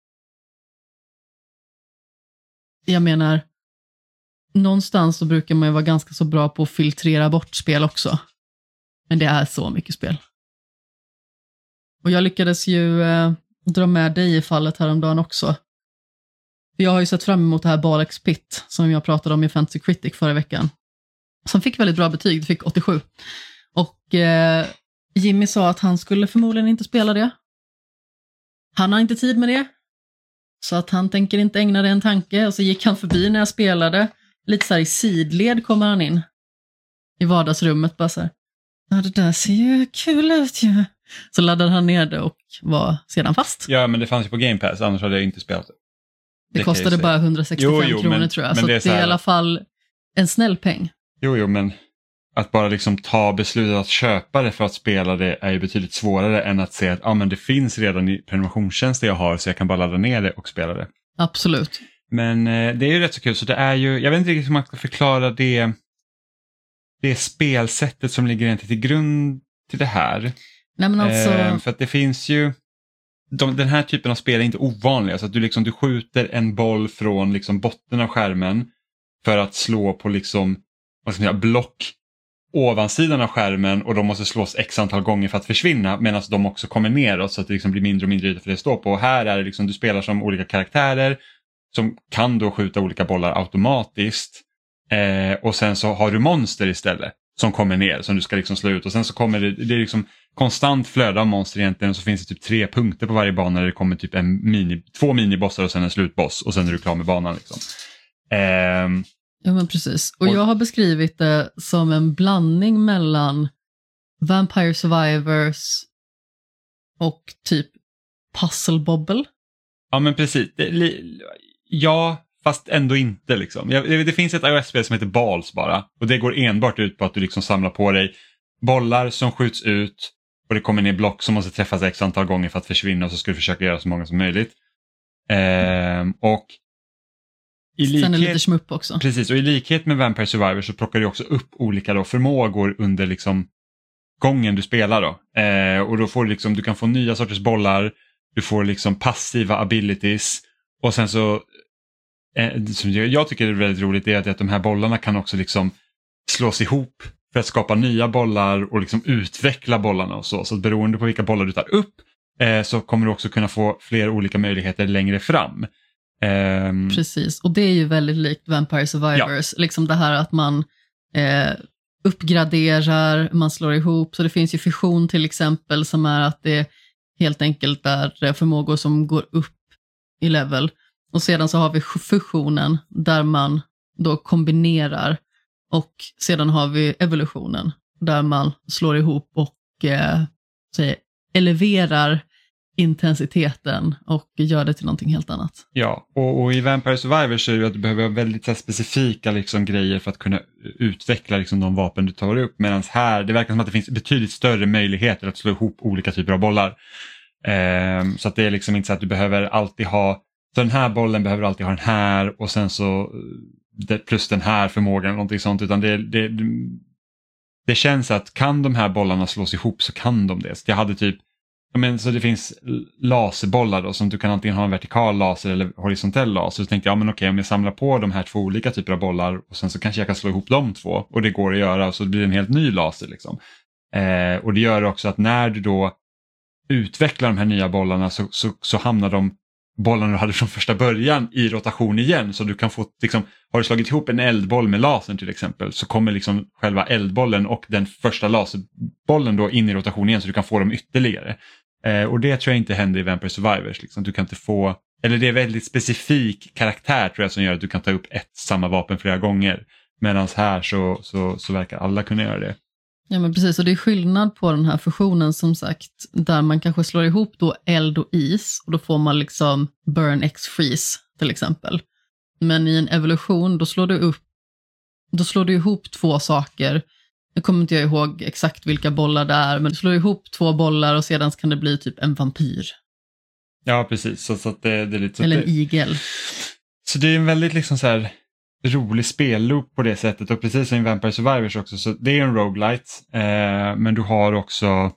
Jag menar, någonstans så brukar man ju vara ganska så bra på att filtrera bort spel också. Men det är så mycket spel. Och jag lyckades ju eh, dra med dig i fallet häromdagen också. Jag har ju sett fram emot det här Balex Pit som jag pratade om i Fantasy Critic förra veckan. Som fick väldigt bra betyg, det fick åttiosju. Och eh, Jimmy sa att han skulle förmodligen inte spela det. Han har inte tid med det. Så att han tänker inte ägna det en tanke. Och så gick han förbi när jag spelade. Lite så här i sidled kommer han in. I vardagsrummet bara så här. Ja, det där ser ju kul ut ju. Så laddade han ner det och var sedan fast. Ja, men det fanns ju på Game Pass, annars hade jag inte spelat det. Det, det kostade bara hundrasextiofem jo, jo, kronor men, tror jag. Så det är, så det är i alla fall en snäll peng. Jo, jo, men att bara liksom ta beslutet att köpa det för att spela det är ju betydligt svårare än att se att ah, men det finns redan i prenumerationstjänster jag har, så jag kan bara ladda ner det och spela det. Absolut. Men eh, det är ju rätt så kul, så det är ju, jag vet inte riktigt hur man ska förklara det, det spelsättet som ligger egentligen till grund till det här. Nej, men alltså... eh, för att det finns ju, de, den här typen av spel är inte ovanliga, så att du, liksom, du skjuter en boll från liksom, botten av skärmen för att slå på liksom, vad ska man säga, block ovansidan av skärmen, och de måste slås x antal gånger för att försvinna, medan de också kommer neråt så att det liksom blir mindre och mindre yta för det att stå på. Och här är det liksom, du spelar som olika karaktärer som kan då skjuta olika bollar automatiskt, eh, och sen så har du monster istället som kommer ner som du ska liksom slå ut, och sen så kommer det, det är liksom konstant flöda av monster egentligen, och så finns det typ tre punkter på varje bana där det kommer typ en mini, två minibossar och sen en slutboss, och sen är du klar med banan liksom. Eh, Ja, men precis. Och, och jag har beskrivit det som en blandning mellan Vampire Survivors och typ Puzzle Bobble. Ja, men precis. Det, li, ja, fast ändå inte liksom. Det, det finns ett iOS-spel som heter Balls bara. Och det går enbart ut på att du liksom samlar på dig bollar som skjuts ut. Och det kommer ner block som måste träffas x antal gånger för att försvinna. Och så ska du försöka göra så många som möjligt. Ehm, och i likhet, sen är det lite smupp också. Precis, och i likhet med Vampire Survivor så plockar du också upp olika då förmågor under liksom gången du spelar då. Ehm, och då får du liksom, du kan få nya sorters bollar. Du får liksom passiva abilities. Och sen så eh, som jag tycker är väldigt roligt är att, att de här bollarna kan också liksom slås ihop för att skapa nya bollar och liksom utveckla bollarna och så. Så att beroende på vilka bollar du tar upp eh, så kommer du också kunna få fler olika möjligheter längre fram. Um, Precis, och det är ju väldigt likt Vampire Survivors. Ja. Liksom det här att man eh, uppgraderar, man slår ihop. Så det finns ju fusion till exempel som är att det helt enkelt är förmågor som går upp i level. Och sedan så har vi fusionen där man då kombinerar. Och sedan har vi evolutionen där man slår ihop och eh, säger, eleverar intensiteten och gör det till någonting helt annat. Ja, och, och i Vampire Survivor så är det att du behöver väldigt så här, specifika liksom, grejer för att kunna utveckla liksom, de vapen du tar upp. Medan här, det verkar som att det finns betydligt större möjligheter att slå ihop olika typer av bollar. Ehm, så att det är liksom inte så att du behöver alltid ha, så den här bollen behöver alltid ha den här och sen så det, plus den här förmågan eller någonting sånt. Utan det, det, det känns att kan de här bollarna slås ihop så kan de det. Så jag hade typ Men, så det finns laserbollar då, som du kan antingen ha en vertikal laser eller horisontell laser. Så tänkte jag, ja, men okej, om jag samlar på de här två olika typer av bollar och sen så kanske jag kan slå ihop de två. Och det går att göra och så blir det en helt ny laser liksom. Eh, och det gör också att när du då utvecklar de här nya bollarna så, så, så hamnar de bollarna du hade från första början i rotation igen. Så du kan få, liksom, har du slagit ihop en eldboll med lasern till exempel så kommer liksom själva eldbollen och den första laserbollen då in i rotation igen så du kan få dem ytterligare. Eh, och det tror jag inte händer i Vampire Survivors. Liksom. Du kan inte få, eller det är väldigt specifik karaktär tror jag som gör att du kan ta upp ett samma vapen flera gånger. Medan här så, så, så verkar alla kunna göra det. Ja men precis, och det är skillnad på den här fusionen som sagt där man kanske slår ihop då eld och is och då får man liksom burn x freeze till exempel. Men i en evolution då slår du upp då slår du ihop två saker. Nu kommer inte jag ihåg exakt vilka bollar det är, men du slår ihop två bollar och sedan kan det bli typ en vampyr. Ja precis, så, så att det, det är lite så eller en det, igel. Så det är en väldigt liksom så här rolig spelloop på det sättet och precis som i Vampire Survivors också så det är en roguelite eh, men du har också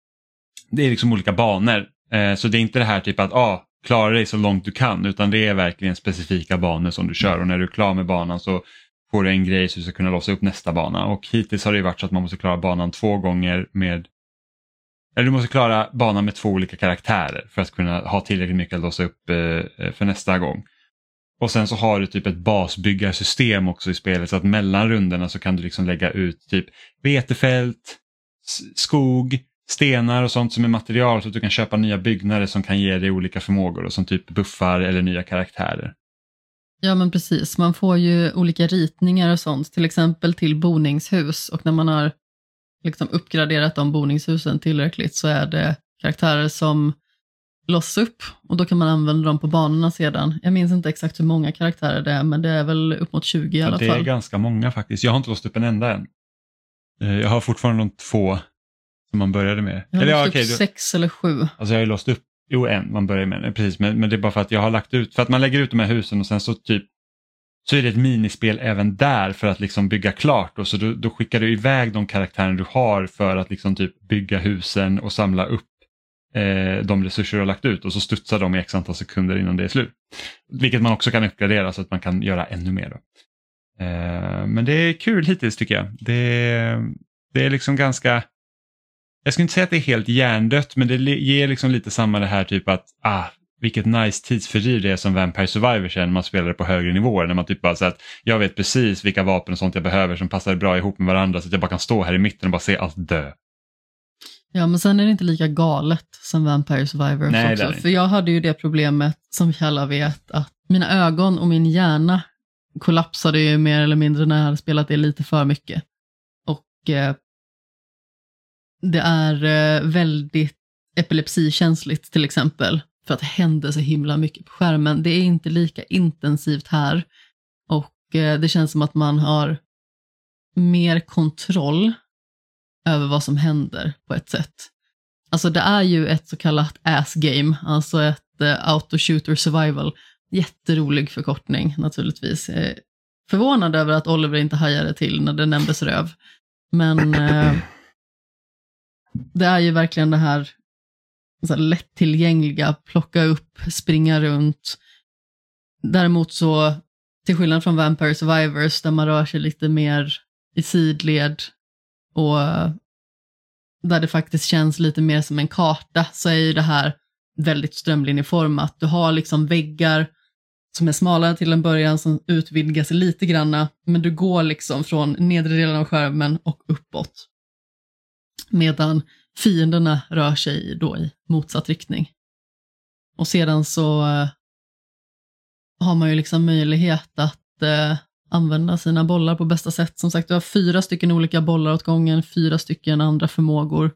det är liksom olika banor eh, så det är inte det här typ att ah, klara dig så långt du kan utan det är verkligen specifika banor som du kör och när du är klar med banan så får du en grej så du ska kunna låsa upp nästa bana och hittills har det varit så att man måste klara banan två gånger med eller du måste klara banan med två olika karaktärer för att kunna ha tillräckligt mycket att låsa upp eh, för nästa gång. Och sen så har du typ ett basbyggarsystem också i spelet så att mellan rundorna så kan du liksom lägga ut typ vetefält, skog, stenar och sånt som är material så att du kan köpa nya byggnader som kan ge dig olika förmågor och som typ buffar eller nya karaktärer. Ja men precis, man får ju olika ritningar och sånt till exempel till boningshus och när man har liksom uppgraderat de boningshusen tillräckligt så är det karaktärer som lås upp och då kan man använda dem på banorna sedan. Jag minns inte exakt hur många karaktärer det är men det är väl upp mot tjugo i alla ja, det fall. Det är ganska många faktiskt. Jag har inte låst upp en enda än. Jag har fortfarande de två som man började med. Jag har eller, låst ja, upp okay, sex eller sju. Alltså jag har ju låst upp, jo en man börjar med, precis. Men, men det är bara för att jag har lagt ut, för att man lägger ut de här husen och sen så typ så är det ett minispel även där för att liksom bygga klart och så då, då skickar du iväg de karaktärer du har för att liksom typ bygga husen och samla upp eh, de resurser du har lagt ut och så studsar de i x antal sekunder innan det är slut. Vilket man också kan uppgradera så att man kan göra ännu mer då. Eh, men det är kul hittills tycker jag. Det, det är liksom ganska, jag skulle inte säga att det är helt hjärndött men det ger liksom lite samma det här typ att ah, vilket nice tidsfördriv det är som Vampire Survivor sen man spelar på högre nivåer när man typ bara så att jag vet precis vilka vapen och sånt jag behöver som passar bra ihop med varandra så att jag bara kan stå här i mitten och bara se allt dö. Ja men sen är det inte lika galet som Vampire Survivor Nej, också. För jag hade ju det problemet som vi alla vet att mina ögon och min hjärna kollapsade ju mer eller mindre när jag hade spelat det lite för mycket. Och eh, det är eh, väldigt epilepsikänsligt till exempel. För att det händer så himla mycket på skärmen. Det är inte lika intensivt här. Och eh, det känns som att man har mer kontroll över vad som händer på ett sätt. Alltså det är ju ett så kallat ass game. Alltså ett eh, auto shooter survival. Jätterolig förkortning naturligtvis. Eh, förvånad över att Oliver inte hajade till när det nämndes röv. Men eh, det är ju verkligen det här, så här lättillgängliga, plocka upp, springa runt. Däremot så, till skillnad från Vampire Survivors där man rör sig lite mer i sidled och där det faktiskt känns lite mer som en karta, så är ju det här väldigt strömlinjeformat. Du har liksom väggar som är smalare till en början som utvidgas lite granna, men du går liksom från nedre delen av skärmen och uppåt. Medan fienderna rör sig då i motsatt riktning. Och sedan så eh, har man ju liksom möjlighet att eh, använda sina bollar på bästa sätt. Som sagt, du har fyra stycken olika bollar åt gången, fyra stycken andra förmågor.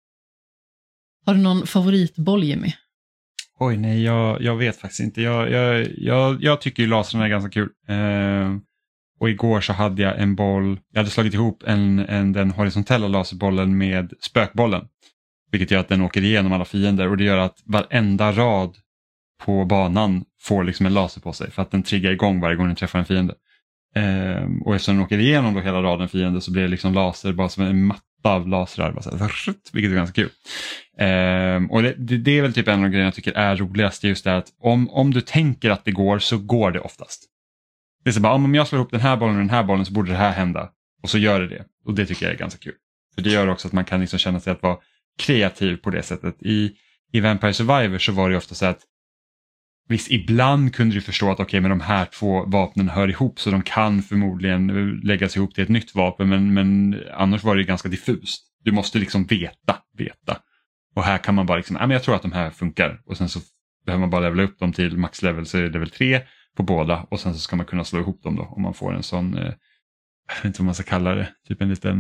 Har du någon favoritboll, Jimmy? Oj, nej, jag, jag vet faktiskt inte. Jag, jag, jag, jag tycker ju lasern är ganska kul. Eh, och igår så hade jag en boll, jag hade slagit ihop en, en, den horisontella laserbollen med spökbollen. Vilket gör att den åker igenom alla fiender och det gör att varenda rad på banan får liksom en laser på sig. För att den triggar igång varje gång den träffar en fiende. Eh, och eftersom den åker igenom då hela raden fiender så blir det liksom laser bara som en matta av lasrar. Bara så här, vilket är ganska kul. Um, och det, det, det är väl typ en av de grejerna jag tycker är roligast, just det att om, om du tänker att det går så går det oftast. Det är så bara, om jag slår ihop den här bollen och den här bollen så borde det här hända. Och så gör det det. Och det tycker jag är ganska kul. För det gör också att man kan liksom känna sig att vara kreativ på det sättet. I, i Vampire Survivor så var det ofta så att visst, ibland kunde du förstå att okej, okay, men de här två vapnen hör ihop så de kan förmodligen läggas ihop till ett nytt vapen, men, men annars var det ganska diffust. Du måste liksom veta, veta. Och här kan man bara liksom, ja men jag tror att de här funkar. Och sen så behöver man bara levela upp dem till max level, så är det level tre på båda. Och sen så ska man kunna slå ihop dem då, om man får en sån, eh, jag vet inte vad man ska kalla det, typ en liten,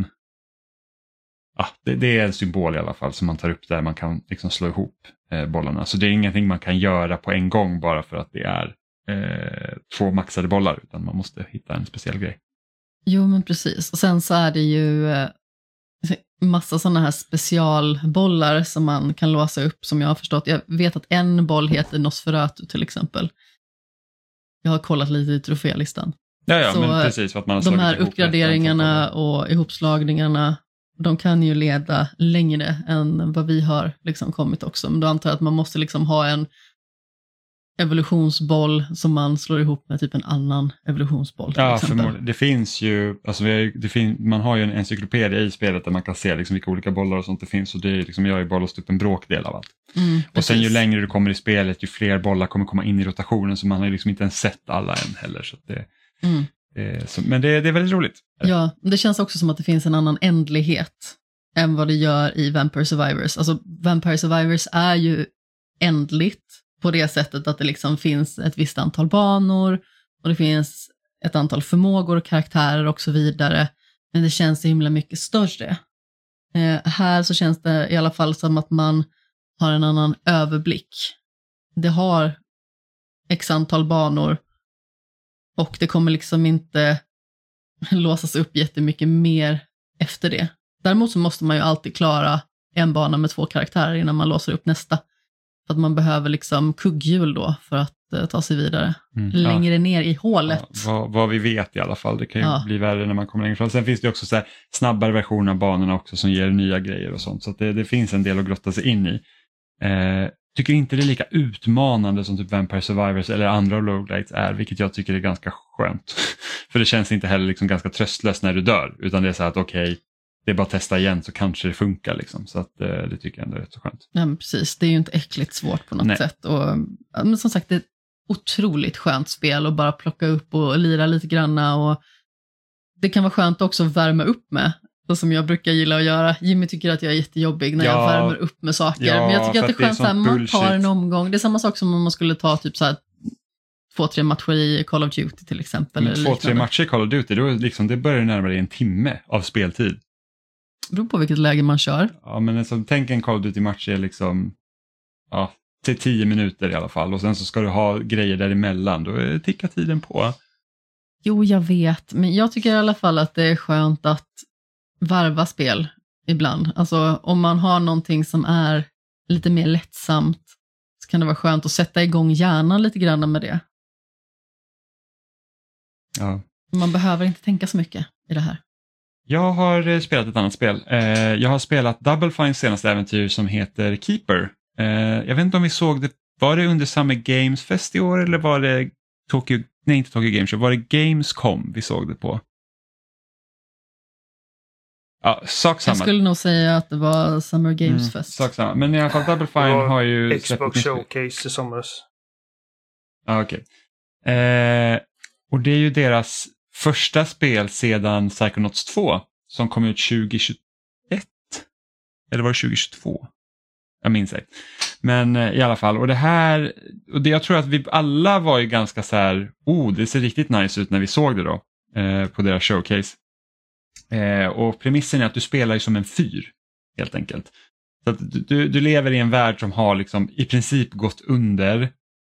ja det, det är en symbol i alla fall som man tar upp där man kan liksom slå ihop eh, bollarna. Så det är ingenting man kan göra på en gång bara för att det är eh, två maxade bollar, utan man måste hitta en speciell grej. Jo men precis, och sen så är det ju eh, massa sådana här specialbollar som man kan låsa upp, som jag har förstått. Jag vet att en boll heter Nosferatu till exempel. Jag har kollat lite i trofélistan. Ja, ja, så men precis. För att man har de här ihop uppgraderingarna och ihopslagningarna, de kan ju leda längre än vad vi har liksom kommit också. Men då antar jag att man måste liksom ha en evolutionsboll som man slår ihop med typ en annan evolutionsboll. Ja, förmodligen. Det finns ju, alltså vi har, det fin, man har ju en encyklopedia i spelet där man kan se liksom vilka olika bollar och sånt det finns, och det är liksom, jag har ju bara låst upp en bråkdel av allt. Mm, och sen ju längre du kommer i spelet, ju fler bollar kommer komma in i rotationen, så man har ju liksom inte ens sett alla än heller. Så det, mm. eh, så, men det, det är väldigt roligt. Ja, det känns också som att det finns en annan ändlighet än vad det gör i Vampire Survivors. Alltså Vampire Survivors är ju ändligt på det sättet att det liksom finns ett visst antal banor och det finns ett antal förmågor och karaktärer och så vidare. Men det känns så himla mycket större. Eh, här så känns det i alla fall som att man har en annan överblick. Det har x antal banor och det kommer liksom inte låsas upp jättemycket mer efter det. Däremot så måste man ju alltid klara en bana med två karaktärer innan man låser upp nästa. För att man behöver liksom kugghjul då för att uh, ta sig vidare. Mm, längre ja. ner i hålet. Ja, vad, vad vi vet i alla fall. Det kan ju ja. bli värre när man kommer längre fram. Sen finns det också så här snabbare versioner av banorna också som ger nya grejer och sånt. Så att det, det finns en del att grotta sig in i. Eh, tycker inte det är lika utmanande som typ Vampire Survivors eller andra roguelites är. Vilket jag tycker är ganska skönt. För det känns inte heller liksom ganska tröstlöst när du dör. Utan det är så här att okej, okay, det är bara att testa igen så kanske det funkar liksom. Så att, eh, det tycker jag ändå är rätt så skönt. Ja, men precis. Det är ju inte äckligt svårt på något Nej. sätt. Och, men som sagt, det är ett otroligt skönt spel att bara plocka upp och lira lite granna. Och det kan vara skönt också att värma upp med. Så som jag brukar gilla att göra. Jimmy tycker att jag är jättejobbig när ja, jag värmer upp med saker. Ja, men jag tycker att det är skönt att man tar en omgång. Det är samma sak som om man skulle ta typ så här två, tre matcher i Call of Duty till exempel. Mm, två, tre matcher i Call of Duty, då liksom, det börjar närmare en timme av speltid. Det beror på vilket läge man kör. Ja, men alltså, tänk en Call of Duty-match är liksom ja, till tio minuter i alla fall. Och sen så ska du ha grejer däremellan. Då tickar tiden på. Jo, jag vet. Men jag tycker i alla fall att det är skönt att varva spel ibland. Alltså om man har någonting som är lite mer lättsamt så kan det vara skönt att sätta igång hjärnan lite grann med det. Ja. Man behöver inte tänka så mycket i det här. Jag har spelat ett annat spel. Jag har spelat Double Fines senaste äventyr som heter Keeper. Jag vet inte om vi såg det. Var det under Summer Games Fest i år eller var det Tokyo, nej inte Tokyo Games Show, var det Gamescom vi såg det på? Ja, sak samma. Jag skulle nog säga att det var Summer Games mm, Fest. Sak samma. Men i alla fall Double Fine har ju Xbox Showcase i somras. Ja, okej. Okay. Eh, och det är ju deras första spel sedan Psychonauts två som kom ut tjugohundratjugoett. Eller var det tjugohundratjugotvå? Jag minns inte. Men eh, i alla fall, och det här, och det, jag tror att vi alla var ju ganska så här, oh det ser riktigt nice ut när vi såg det då eh, på deras showcase. Eh, och premissen är att du spelar ju som en fyr helt enkelt. Så att du, du lever i en värld som har liksom i princip gått under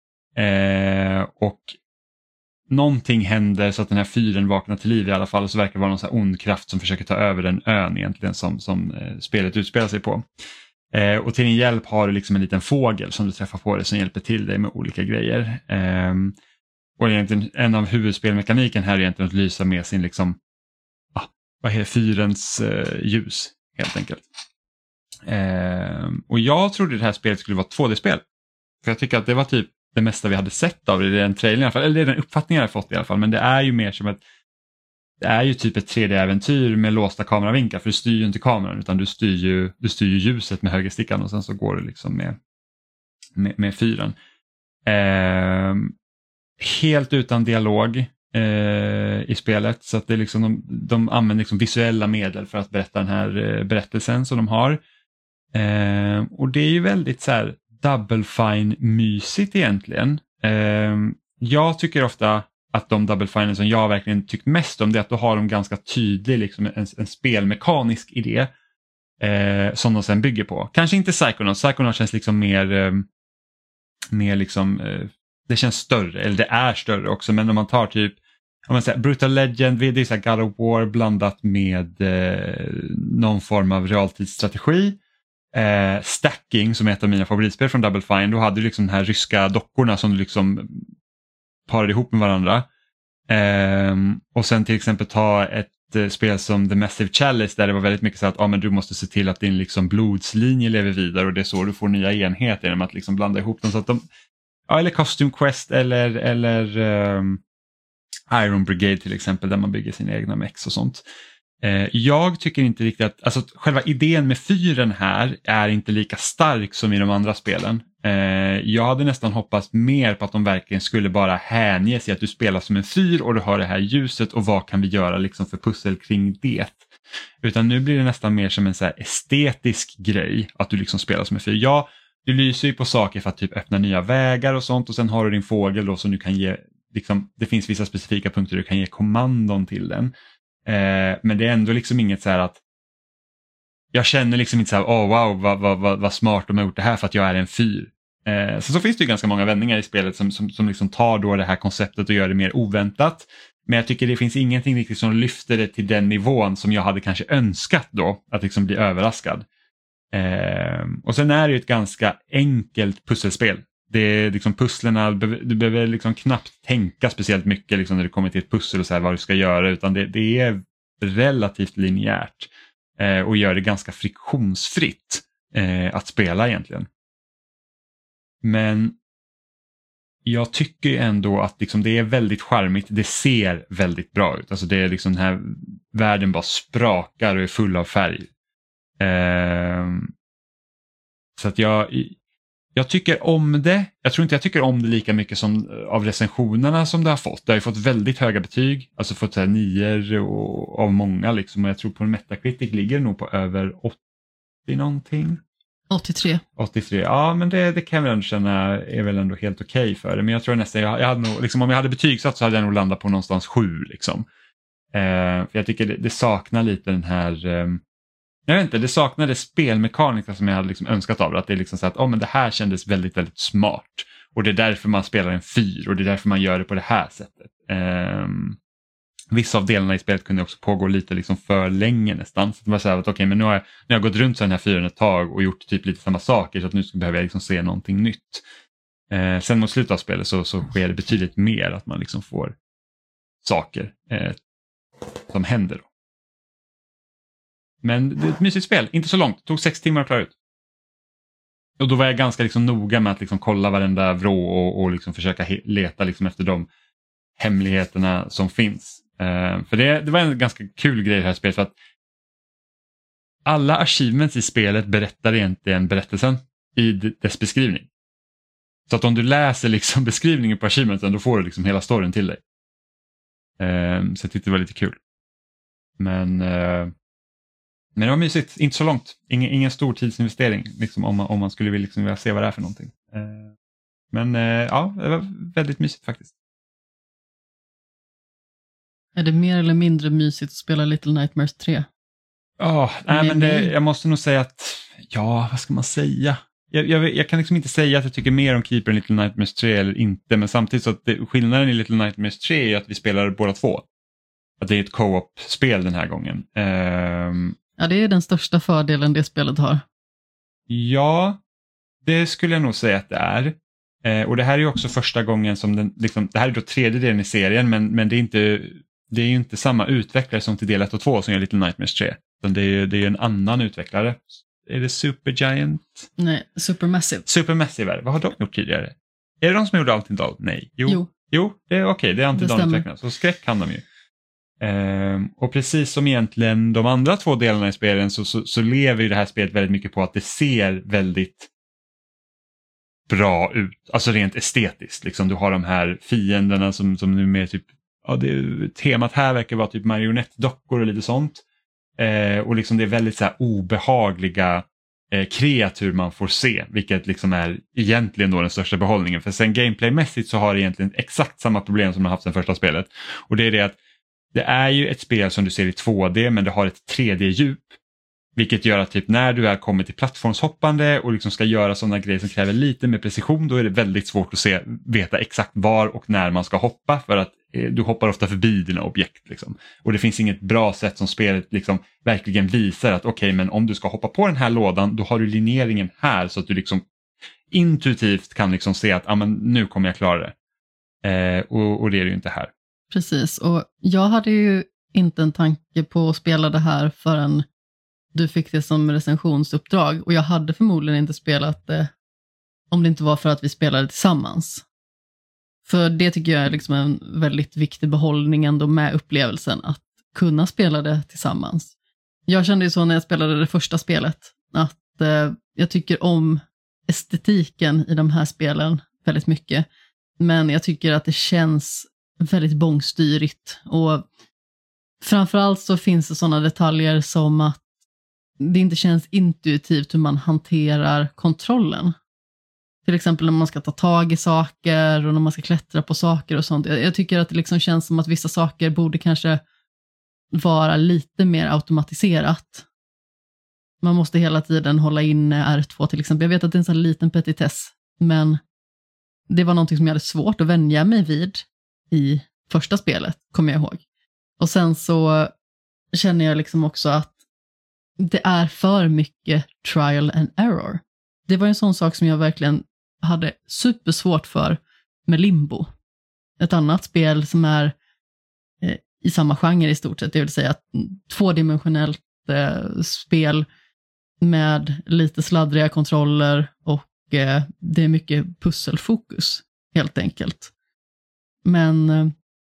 eh, och någonting händer så att den här fyren vaknar till liv i alla fall, och så verkar det vara någon så här ond kraft som försöker ta över den ön egentligen som, som eh, spelet utspelar sig på. Eh, och till din hjälp har du liksom en liten fågel som du träffar på dig som hjälper till dig med olika grejer. Eh, och egentligen en av huvudspelmekaniken här är egentligen att lysa med sin liksom, ah, vad heter fyrens eh, ljus helt enkelt. Eh, och jag trodde det här spelet skulle vara ett två D-spel. För jag tycker att det var typ det mesta vi hade sett av det, det är en trailer i alla fall, eller det är den uppfattningen jag har fått i alla fall, men det är ju mer som ett det är ju typ ett tre D-äventyr med låsta kameravinklar, för du styr ju inte kameran utan du styr ju, du styr ju ljuset med högerstickan och sen så går det liksom med, med, med fyren. Eh, helt utan dialog eh, i spelet, så att det är liksom, de, de använder liksom visuella medel för att berätta den här eh, berättelsen som de har. Eh, och det är ju väldigt så här Double Fine mysigt egentligen. Eh, jag tycker ofta att de Double Fine som jag verkligen tyckt mest om, det är att då har de ganska tydlig liksom en, en spelmekanisk idé eh, som de sen bygger på. Kanske inte Psychonauts. Psychonauts känns liksom mer, eh, mer liksom, eh, det känns större, eller det är större också, men om man tar typ om man säger Brutal Legend, det är så här God of War blandat med eh, någon form av realtidsstrategi. Eh, stacking som är ett av mina favoritspel från Double Fine, då hade du liksom de här ryska dockorna som du liksom parade ihop med varandra. Eh, och sen till exempel ta ett eh, spel som The Massive Chalice där det var väldigt mycket så att ah, men du måste se till att din liksom blodslinje lever vidare, och det är så du får nya enheter genom att liksom blanda ihop dem. Så att de, ja, eller Costume Quest eller, eller um, Iron Brigade till exempel, där man bygger sina egna mechs och sånt. Eh, jag tycker inte riktigt att, alltså själva idén med fyren här är inte lika stark som i de andra spelen. Eh, jag hade nästan hoppats mer på att de verkligen skulle bara hänge sig att du spelar som en fyr och du har det här ljuset och vad kan vi göra liksom för pussel kring det. Utan nu blir det nästan mer som en så här estetisk grej att du liksom spelar som en fyr. Ja, du lyser ju på saker för att typ öppna nya vägar och sånt, och sen har du din fågel då som du kan ge, liksom, det finns vissa specifika punkter du kan ge kommandon till den. Eh, men det är ändå liksom inget så här att jag känner liksom inte så här, oh wow vad, vad, vad, vad smart de har gjort det här för att jag är en fyr. Eh, så, så finns det ju ganska många vändningar i spelet som, som, som liksom tar då det här konceptet och gör det mer oväntat. Men jag tycker det finns ingenting riktigt som lyfter det till den nivån som jag hade kanske önskat då, att liksom bli överraskad. Eh, och sen är det ju ett ganska enkelt pusselspel. Det är liksom pusslerna, du behöver liksom knappt tänka speciellt mycket liksom när det kommer till ett pussel och så här vad du ska göra, utan det, det är relativt linjärt eh, och gör det ganska friktionsfritt eh, att spela egentligen. Men jag tycker ändå att liksom det är väldigt charmigt, det ser väldigt bra ut. Alltså det är liksom den här världen bara sprakar och är full av färg. Eh, så att jag... Jag tycker om det. Jag tror inte jag tycker om det lika mycket som av recensionerna som det har fått. Det har ju fått väldigt höga betyg. Alltså fått så här nior och, av många liksom. Och jag tror på en Metacritic ligger nog på över åttio någonting. åttiotre. åttiotre. Ja, men det, det kan jag väl ändå känna är väl ändå helt okej okay för det. Men jag tror nästan, jag, jag hade nog, liksom, om jag hade betygsatt så hade jag nog landat på någonstans sju liksom. Eh, för jag tycker det, det saknar lite den här... Eh, jag vet inte, det saknade spelmekaniker som jag hade liksom önskat av det. Att det är liksom så att oh, men det här kändes väldigt, väldigt smart. Och det är därför man spelar en fyr och det är därför man gör det på det här sättet. Um, vissa av delarna i spelet kunde också pågå lite liksom för länge nästan. Så det var så här att okej, okay, men nu har, jag, nu har jag gått runt så den här fyren ett tag och gjort typ lite samma saker så att nu behöver jag liksom se någonting nytt. Uh, sen mot slutet av spelet så, så sker det betydligt mer att man liksom får saker uh, som händer då. Men det är ett mysigt spel, inte så långt, det tog sex timmar att klara ut. Och då var jag ganska liksom noga med att liksom kolla varenda vrå och, och liksom försöka he- leta liksom efter de hemligheterna som finns. Uh, för det, det var en ganska kul grej i det här spelet för att alla achievements i spelet berättar egentligen berättelsen i dess beskrivning. Så att om du läser liksom beskrivningen på achievementsen då får du liksom hela storyn till dig. Uh, så jag tyckte det var lite kul. Men... Uh, Men det var mysigt, inte så långt. Ingen, ingen stor tidsinvestering liksom, om, man, om man skulle vilja, liksom, vilja se vad det är för någonting. Eh, men eh, ja, det var väldigt mysigt faktiskt. Är det mer eller mindre mysigt att spela Little Nightmares tre? Ja, oh, men det, jag måste nog säga att, ja, vad ska man säga? Jag, jag, jag kan liksom inte säga att jag tycker mer om Keeper än Little Nightmares tre eller inte. Men samtidigt så att det, skillnaden i Little Nightmares tre är att vi spelar båda två. Att det är ett co-op-spel den här gången. Eh, Ja, det är den största fördelen det spelet har. Ja, det skulle jag nog säga att det är. Eh, och det här är ju också första gången som den, liksom, det här är då tredje delen i serien, men, men det är inte det är ju inte samma utvecklare som till del ett och två som gör Little Nightmares tre. Utan det är det är en annan utvecklare. Är det Supergiant? Nej, Supermassive. Supermassive är det. Vad har de gjort tidigare? Är det de som gjorde Until Dawn? Nej. Jo, jo. jo det är okej, okay, det är Until Dawn-utvecklarna. Så skräck kan de ju. Um, och precis som egentligen de andra två delarna i spelen så, så, så lever ju det här spelet väldigt mycket på att det ser väldigt bra ut, alltså rent estetiskt liksom. Du har de här fienderna som, som nu mer typ, ja, det, temat här verkar vara typ marionettdockor och lite sånt uh, och liksom det är väldigt så här obehagliga uh, kreatur man får se, vilket liksom är egentligen då den största behållningen, för sen gameplaymässigt så har det egentligen exakt samma problem som man haft sen första spelet, och det är det att det är ju ett spel som du ser i två D men det har ett tre D-djup. Vilket gör att typ när du är kommit till plattformshoppande och liksom ska göra sådana grejer som kräver lite mer precision, då är det väldigt svårt att se, veta exakt var och när man ska hoppa, för att eh, du hoppar ofta förbi dina objekt. Liksom. Och det finns inget bra sätt som spelet liksom verkligen visar att okej, okay, men om du ska hoppa på den här lådan då har du linjeringen här så att du liksom intuitivt kan liksom se att ah, men nu kommer jag klara det. Eh, och, och det är det ju inte här. Precis, och jag hade ju inte en tanke på att spela det här förrän du fick det som recensionsuppdrag. Och jag hade förmodligen inte spelat det om det inte var för att vi spelade tillsammans. För det tycker jag är liksom en väldigt viktig behållning ändå med upplevelsen, att kunna spela det tillsammans. Jag kände ju så när jag spelade det första spelet, att eh, jag tycker om estetiken i de här spelen väldigt mycket. Men jag tycker att det känns väldigt bångstyrigt, och framförallt så finns det sådana detaljer som att det inte känns intuitivt hur man hanterar kontrollen. Till exempel när man ska ta tag i saker och när man ska klättra på saker och sånt. Jag tycker att det liksom känns som att vissa saker borde kanske vara lite mer automatiserat. Man måste hela tiden hålla in R två till exempel. Jag vet att det är en sån liten petitess, men det var någonting som jag hade svårt att vänja mig vid i första spelet, kommer jag ihåg. Och sen så känner jag liksom också att det är för mycket trial and error. Det var en sån sak som jag verkligen hade supersvårt för med Limbo. Ett annat spel som är eh, i samma genre i stort sett, det vill säga ett tvådimensionellt eh, spel med lite sladdriga kontroller och eh, det är mycket pusselfokus helt enkelt. Men eh,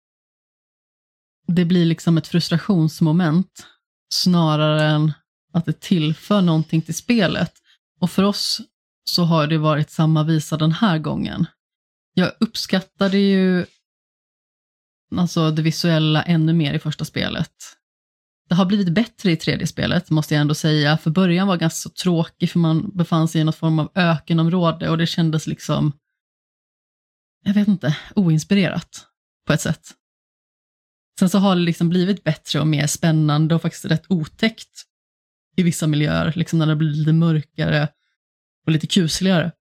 det blir liksom ett frustrationsmoment snarare än att det tillför någonting till spelet. Och för oss så har det varit samma visa den här gången. Jag uppskattade ju alltså det visuella ännu mer i första spelet. Det har blivit bättre i tredje spelet, måste jag ändå säga. För början var ganska så tråkig, för man befann sig i någon form av ökenområde och det kändes liksom, jag vet inte, oinspirerat på ett sätt. Sen så har det liksom blivit bättre och mer spännande och faktiskt rätt otäckt i vissa miljöer, liksom när det blir lite mörkare och lite kusligare.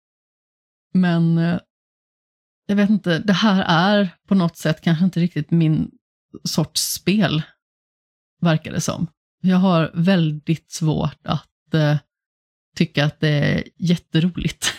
Men eh, jag vet inte, det här är på något sätt kanske inte riktigt min sorts spel, verkar det som. Jag har väldigt svårt att eh, tycka att det är jätteroligt.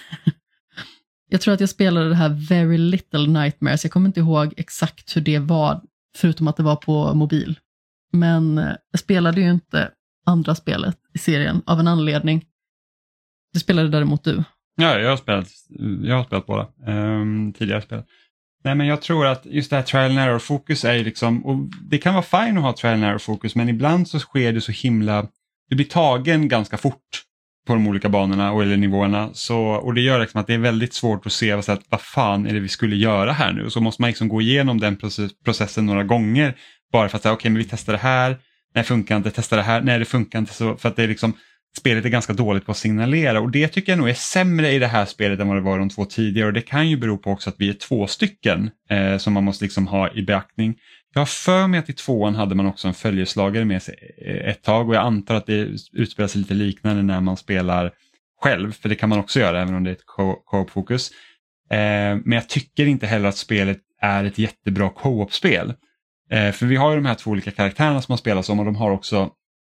Jag tror att jag spelade det här Very Little Nightmares. Jag kommer inte ihåg exakt hur det var, förutom att det var på mobil. Men eh, jag spelade ju inte andra spelet i serien av en anledning. Det spelade däremot du. Ja, jag har spelat, jag har spelat båda um, tidigare spel. Nej, men jag tror att just det här trial and error fokus är liksom, och det kan vara fine att ha trial and error fokus, men ibland så sker det så himla, det blir tagen ganska fort på de olika banorna och eller nivåerna, så, och det gör liksom att det är väldigt svårt att se vad, så att, vad fan är det vi skulle göra här nu, och så måste man liksom gå igenom den process, processen några gånger bara för att säga okej, okay, men vi testar det här, nej det funkar inte, testar det här, nej det funkar inte, så för att det är liksom, spelet är ganska dåligt på att signalera, och det tycker jag nog är sämre i det här spelet än vad det var de två tidigare, och det kan ju bero på också att vi är två stycken eh, som man måste liksom ha i beaktning. Jag har för mig att i tvåan hade man också en följeslagare med sig ett tag, och jag antar att det utspelar sig lite liknande när man spelar själv, för det kan man också göra även om det är ett co-op-fokus. Eh, men jag tycker inte heller att spelet är ett jättebra co-op-spel. Eh, för vi har ju de här två olika karaktärerna som man spelar som, och de har också,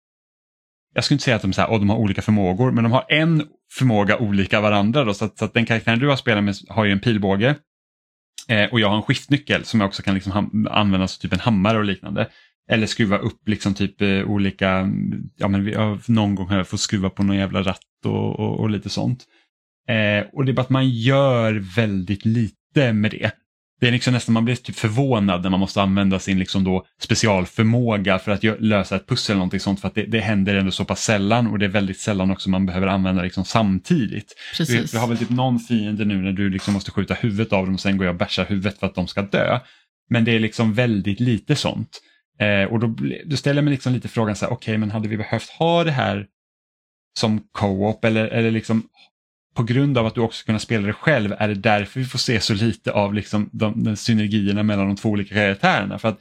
jag skulle inte säga att de, så här, oh, de har olika förmågor, men de har en förmåga olika varandra. Då, så, att, så att den karaktären du har spelat med har ju en pilbåge. Eh, och jag har en skiftnyckel som jag också kan liksom ham- använda som typ en hammare och liknande. Eller skruva upp liksom typ eh, olika, ja men vi har någon gång har jag fått skruva på någon jävla ratt och, och, och lite sånt. Eh, och det är bara att man gör väldigt lite med det. Det är liksom nästan, man blir typ förvånad när man måste använda sin liksom då specialförmåga för att gö- lösa ett pussel eller någonting sånt, för att det, det händer ändå så pass sällan, och det är väldigt sällan också man behöver använda liksom samtidigt. Precis. Du, du har väl typ någon fiende nu när du liksom måste skjuta huvudet av dem och sen går jag och bärsar huvudet för att de ska dö. Men det är liksom väldigt lite sånt. Eh, och då, då ställer jag mig liksom lite frågan så här, okej, okay, men hade vi behövt ha det här som co-op eller, eller liksom på grund av att du också kunna spela det själv, är det därför vi får se så lite av liksom de, de synergierna mellan de två olika karaktärerna? För att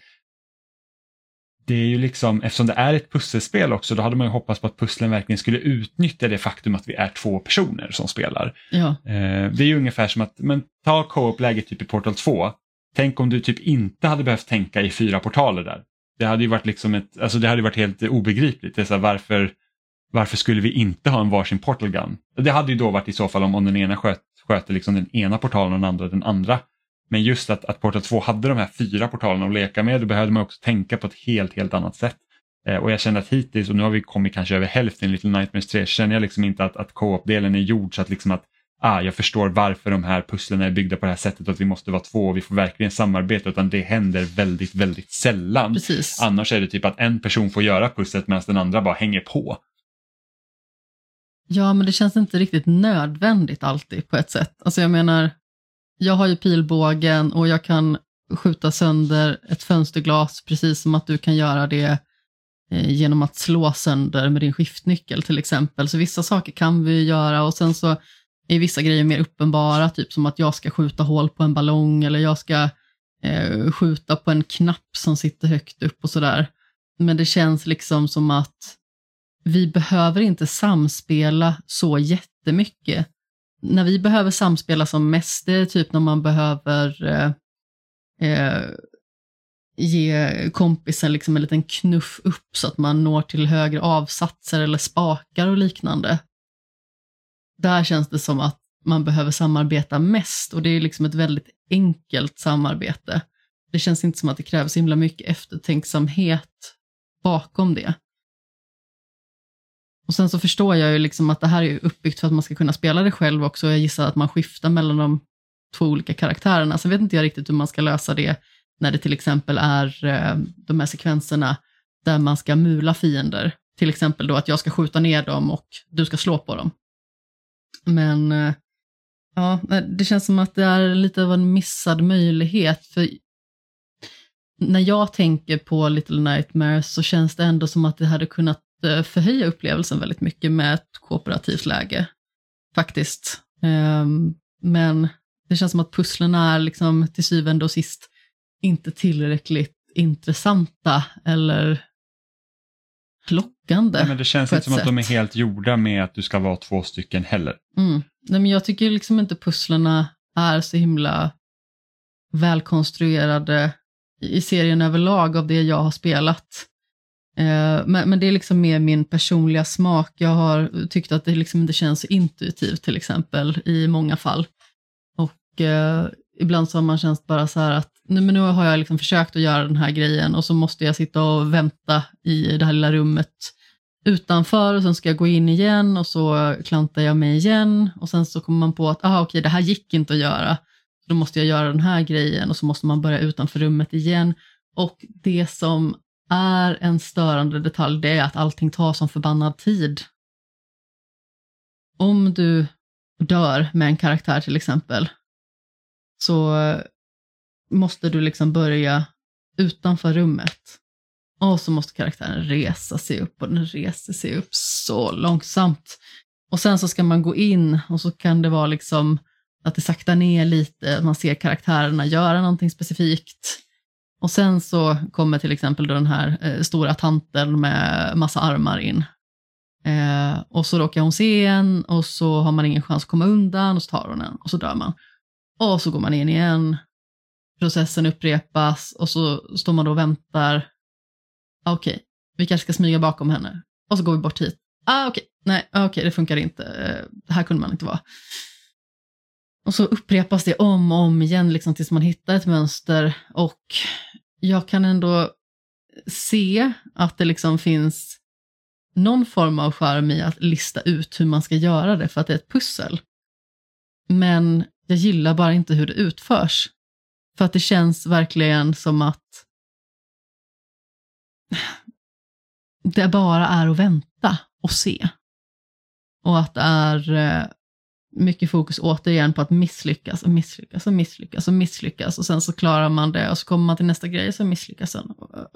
det är ju liksom, eftersom det är ett pusselspel också, då hade man ju hoppats på att pusslen verkligen skulle utnyttja det faktum att vi är två personer som spelar. Ja. Eh, det är ju ungefär som att, men ta co-op-läget typ i Portal två. Tänk om du typ inte hade behövt tänka i fyra portaler där. Det hade ju varit liksom ett, alltså det hade ju varit helt obegripligt. Det är så här, varför Varför skulle vi inte ha en varsin portal gun? Det hade ju då varit i så fall om, om den ena sköt, sköter liksom den ena portalen och den andra den andra. Men just att, att Portal två hade de här fyra portalerna att leka med, då behövde man också tänka på ett helt, helt annat sätt. Eh, och jag känner att hittills, och nu har vi kommit kanske över hälften i Little Nightmares tre, känner jag liksom inte att, att co-op-delen är gjord så att liksom att ah, jag förstår varför de här pusslen är byggda på det här sättet och att vi måste vara två och vi får verkligen samarbeta, utan det händer väldigt, väldigt sällan. Precis. Annars är det typ att en person får göra pusslet medan den andra bara hänger på. Ja, men det känns inte riktigt nödvändigt alltid på ett sätt. Alltså jag menar, jag har ju pilbågen och jag kan skjuta sönder ett fönsterglas precis som att du kan göra det eh, genom att slå sönder med din skiftnyckel till exempel. Så vissa saker kan vi göra, och sen så är vissa grejer mer uppenbara, typ som att jag ska skjuta hål på en ballong eller jag ska eh, skjuta på en knapp som sitter högt upp och sådär. Men det känns liksom som att vi behöver inte samspela så jättemycket. När vi behöver samspela som mest, det är typ när man behöver eh, eh, ge kompisen liksom en liten knuff upp så att man når till högre avsatser eller spakar och liknande. Där känns det som att man behöver samarbeta mest, och det är liksom ett väldigt enkelt samarbete. Det känns inte som att det krävs så himla mycket eftertänksamhet bakom det. Och sen så förstår jag ju liksom att det här är uppbyggt för att man ska kunna spela det själv också. Jag gissar att man skiftar mellan de två olika karaktärerna. Så vet inte jag riktigt hur man ska lösa det när det till exempel är eh, de här sekvenserna där man ska mula fiender. Till exempel då att jag ska skjuta ner dem och du ska slå på dem. Men eh, ja, det känns som att det är lite av en missad möjlighet. För när jag tänker på Little Nightmares så känns det ändå som att det hade kunnat förhöja upplevelsen väldigt mycket med ett kooperativt läge, faktiskt. Um, men det känns som att pusslen är liksom till syvende och sist inte tillräckligt intressanta eller lockande lockande. Nej, men det känns inte som sätt. Att de är helt gjorda med att du ska vara två stycken heller. Mm. Nej, men jag tycker liksom inte pusslerna är så himla välkonstruerade i serien överlag av det jag har spelat. Eh, men, men det är liksom mer min personliga smak. Jag har tyckt att det liksom inte känns intuitivt till exempel i många fall. Och eh, ibland så har man känt bara så här att nu, men nu har jag liksom försökt att göra den här grejen och så måste jag sitta och vänta i det här lilla rummet utanför och sen ska jag gå in igen och så klantar jag mig igen och sen så kommer man på att aha, okej, det här gick inte att göra. Då måste jag göra den här grejen och så måste man börja utanför rummet igen. Och det som är en störande detalj, det är att allting tar som förbannad tid. Om du dör med en karaktär till exempel så måste du liksom börja utanför rummet. Och så måste karaktären resa sig upp och den reser sig upp så långsamt. Och sen så ska man gå in och så kan det vara liksom att det saktar ner lite, man ser karaktärerna göra någonting specifikt. Och sen så kommer till exempel då den här eh, stora tanten med massa armar in. Eh, och så råkar hon se en och så har man ingen chans att komma undan och så tar hon en och så dör man. Och så går man in igen, processen upprepas och så står man då och väntar. Ah, okej, okay. Vi kanske ska smyga bakom henne. Och så går vi bort hit. Ah, okej, okay. Nej, okej, okay. Det funkar inte. Eh, här kunde man inte vara. Och så upprepas det om och om igen liksom, tills man hittar ett mönster. Och jag kan ändå se att det liksom finns någon form av charm i att lista ut hur man ska göra det för att det är ett pussel. Men jag gillar bara inte hur det utförs. För att det känns verkligen som att det bara är att vänta och se. Och att det är mycket fokus återigen på att misslyckas och misslyckas och misslyckas och misslyckas. Och sen så klarar man det och så kommer man till nästa grej och så misslyckas sen.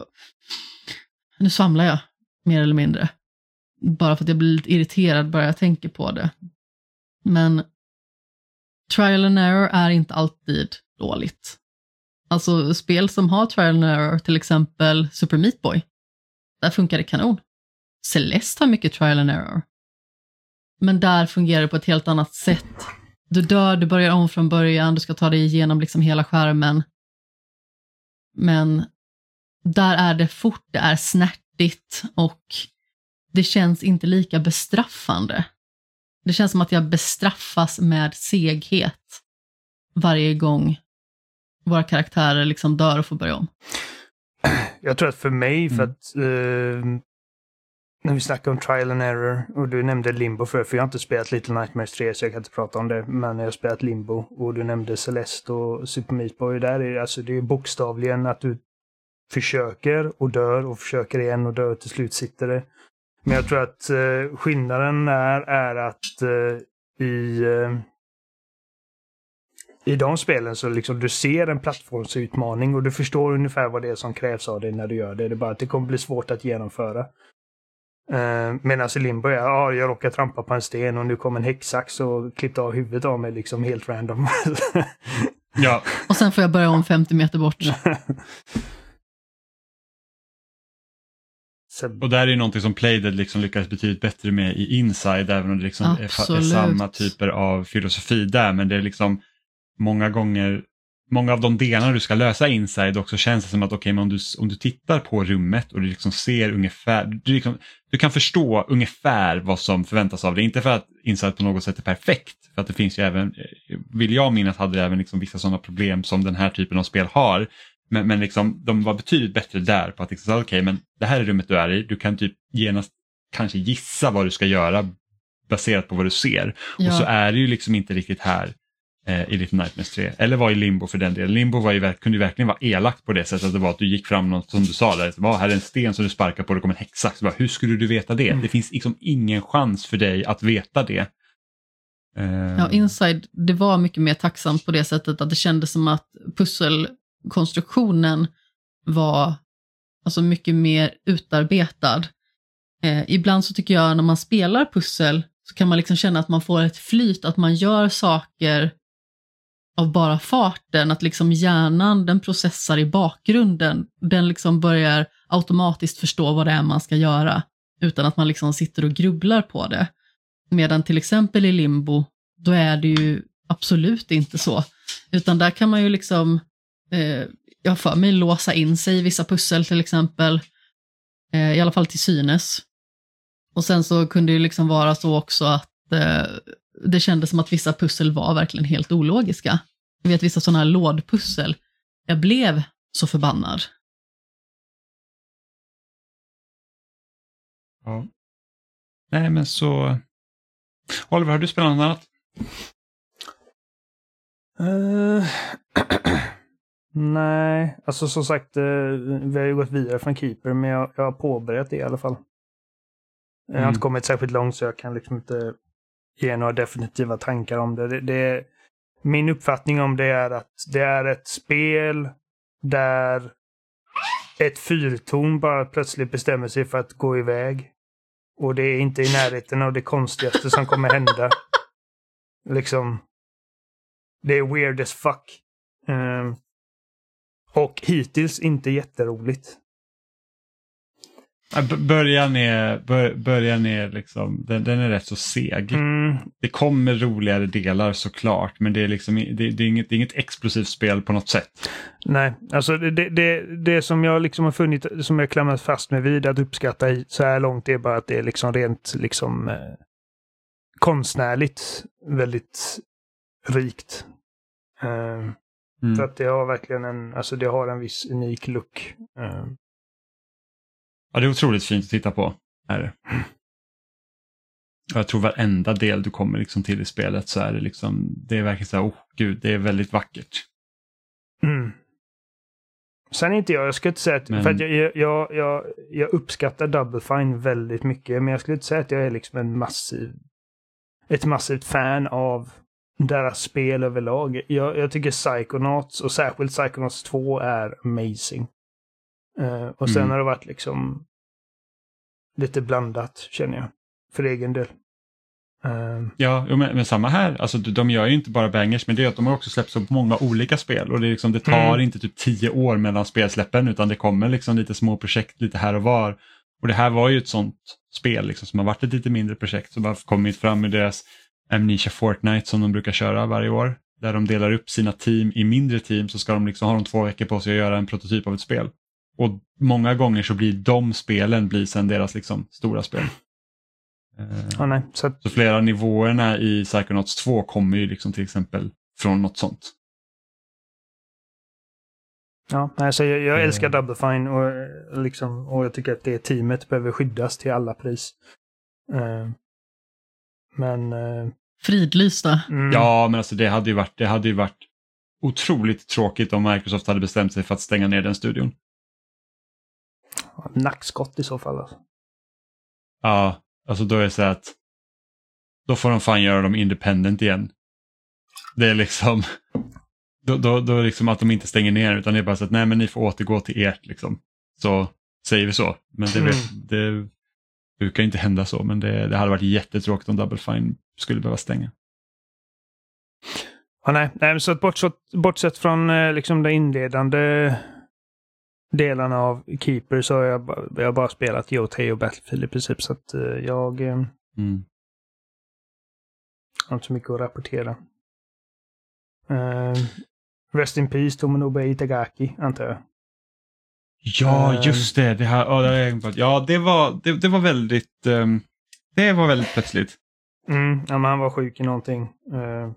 Nu svamlar jag mer eller mindre. Bara för att jag blir lite irriterad bara jag tänker på det. Men trial and error är inte alltid dåligt. Alltså spel som har trial and error, till exempel Super Meat Boy, där funkar det kanon. Celeste har mycket trial and error. Men där fungerar det på ett helt annat sätt. Du dör, du börjar om från början, du ska ta dig igenom liksom hela skärmen. Men där är det fort, det är snärtigt och det känns inte lika bestraffande. Det känns som att jag bestraffas med seghet varje gång våra karaktärer liksom dör och får börja om. Jag tror att för mig, för mm. att uh, när vi snackar om trial and error, och du nämnde Limbo för, för jag har inte spelat Little Nightmares tre så jag kan inte prata om det, men jag har spelat Limbo och du nämnde Celeste och Super Meat Boy, där är alltså det är bokstavligen att du försöker och dör och försöker igen och dör, till slut sitter det. Men jag tror att uh, skillnaden är, är att uh, i uh, i de spelen så liksom du ser en plattformsutmaning och du förstår ungefär vad det är som krävs av dig när du gör det. Det är bara att det kommer bli svårt att genomföra. Uh, Medan i Limbo är ja, jag råkar trampa på en sten och nu kommer en häcksax och klippte av huvudet av mig liksom helt random. Ja. Och sen får jag börja om femtio meter bort. Och där är ju någonting som Playdead liksom lyckas betydligt bättre med i Inside, även om det liksom är, är samma typer av filosofi där, men det är liksom många gånger, många av de delarna du ska lösa Inside också känns det som att okej, okay, men om du, om du tittar på rummet och du liksom ser ungefär, du, liksom, du kan förstå ungefär vad som förväntas av dig, inte för att Inside på något sätt är perfekt, för att det finns ju även, vill jag minnas hade det även liksom vissa sådana problem som den här typen av spel har. Men, men liksom, de var betydligt bättre där på att liksom, okej, okay, men det här är rummet du är i. Du kan typ genast kanske gissa vad du ska göra baserat på vad du ser. Ja. Och så är det ju liksom inte riktigt här eh, i Little Nightmares tre. Eller var i Limbo för den delen. Limbo var ju, kunde ju verkligen vara elakt på det sättet att det var att du gick fram något som du sa där. Var här är en sten som du sparkar på och det kommer en häcksax. Hur skulle du veta det? Mm. Det finns liksom ingen chans för dig att veta det. Eh... Ja, Inside, det var mycket mer tacksamt på det sättet att det kändes som att pussel konstruktionen var alltså mycket mer utarbetad. Eh, ibland så tycker jag när man spelar pussel så kan man liksom känna att man får ett flyt, att man gör saker av bara farten, att liksom hjärnan den processar i bakgrunden, den liksom börjar automatiskt förstå vad det är man ska göra utan att man liksom sitter och grubblar på det. Medan till exempel i Limbo, då är det ju absolut inte så. Utan där kan man ju liksom, eh, jag för mig, låsa in sig i vissa pussel till exempel. Eh, I alla fall till synes. Och sen så kunde det ju liksom vara så också att eh, det kändes som att vissa pussel var verkligen helt ologiska. Jag vet vissa sådana här lådpussel. Jag blev så förbannad. Ja. Nej, men så... Oliver, har du spelat något annat? Uh, nej, alltså som sagt, uh, vi har ju gått vidare från Keeper, men jag, jag har påbörjat det i alla fall. Mm. Jag har inte kommit särskilt långt, så jag kan liksom inte ge några definitiva tankar om det. Det, det. Min uppfattning om det är att det är ett spel där ett fyrtorn bara plötsligt bestämmer sig för att gå iväg. Och det är inte i närheten av det konstigaste som kommer hända. Liksom. Det är weird as fuck. Um, och hittills inte jätteroligt. B- början är, bör, början är liksom, den, den är rätt så seg. Mm. Det kommer roligare delar såklart, men det är liksom det, det, är inget, det är inget explosivt spel på något sätt. Nej, alltså det, det, det som jag liksom har funnit, som jag klamrat fast mig vid att uppskatta så här långt, är bara att det är liksom rent liksom eh, konstnärligt väldigt rikt. Uh, mm. För att det har verkligen en, alltså det har en viss unik look. Uh. Ja, det är otroligt fint att titta på. Här. Jag tror varenda del du kommer liksom till i spelet så är det liksom, det är verkligen så här, oh gud, det är väldigt vackert. Mm. Sen inte jag, jag skulle inte säga att, men... för att jag, jag, jag, jag uppskattar Double Fine väldigt mycket, men jag skulle inte säga att jag är liksom en massiv, ett massivt fan av deras spel överlag. Jag, jag tycker Psychonauts, och särskilt Psychonauts två, är amazing. Uh, och sen mm. har det varit liksom lite blandat, känner jag, för egen del. Uh, ja, men, men samma här. Alltså, de gör ju inte bara bangers, men det är att de har också släppt så många olika spel. Och det, är liksom, det tar mm. inte typ tio år mellan spelsläppen, utan det kommer liksom lite små projekt lite här och var. Och det här var ju ett sånt spel liksom, som har varit ett lite mindre projekt som har kommit fram i deras Amnesia Fortnite som de brukar köra varje år. Där de delar upp sina team i mindre team, så ska de liksom ha de två veckor på sig att göra en prototyp av ett spel. Och många gånger så blir de spelen blir sen deras liksom stora spel. Oh, nej. Så... så flera av nivåerna i Psychonauts två kommer ju liksom till exempel från något sånt. Ja, alltså jag, jag älskar mm. Double Fine och, liksom, och jag tycker att det teamet behöver skyddas till alla pris. Uh, men... Uh... Fridlysta. Mm. Ja, men alltså det hade ju varit, det hade ju varit otroligt tråkigt om Microsoft hade bestämt sig för att stänga ner den studion. Nackskott i så fall. Alltså. Ja, alltså då är det så att då får de fan göra dem independent igen. Det är liksom då, då, då är det liksom att de inte stänger ner, utan det är bara så att nej, men ni får återgå till ert liksom. Så säger vi så. Men det, mm. det brukar inte hända så, men det, det hade varit jättetråkigt om Double Fine skulle behöva stänga. Ja, nej, nej, så att bortsett, bortsett från eh, liksom det inledande delarna av Keeper, så har jag, bara, jag har bara spelat G O T och Battlefield i princip, så att uh, jag uh, mm. har inte så mycket att rapportera. Uh, rest in peace Tomonobu Itagaki, antar jag. Ja, uh, just det. Det här, oh, det här, ja, det var, det, det var väldigt um, det var väldigt plötsligt. Mm, ja, men han var sjuk i någonting. Uh,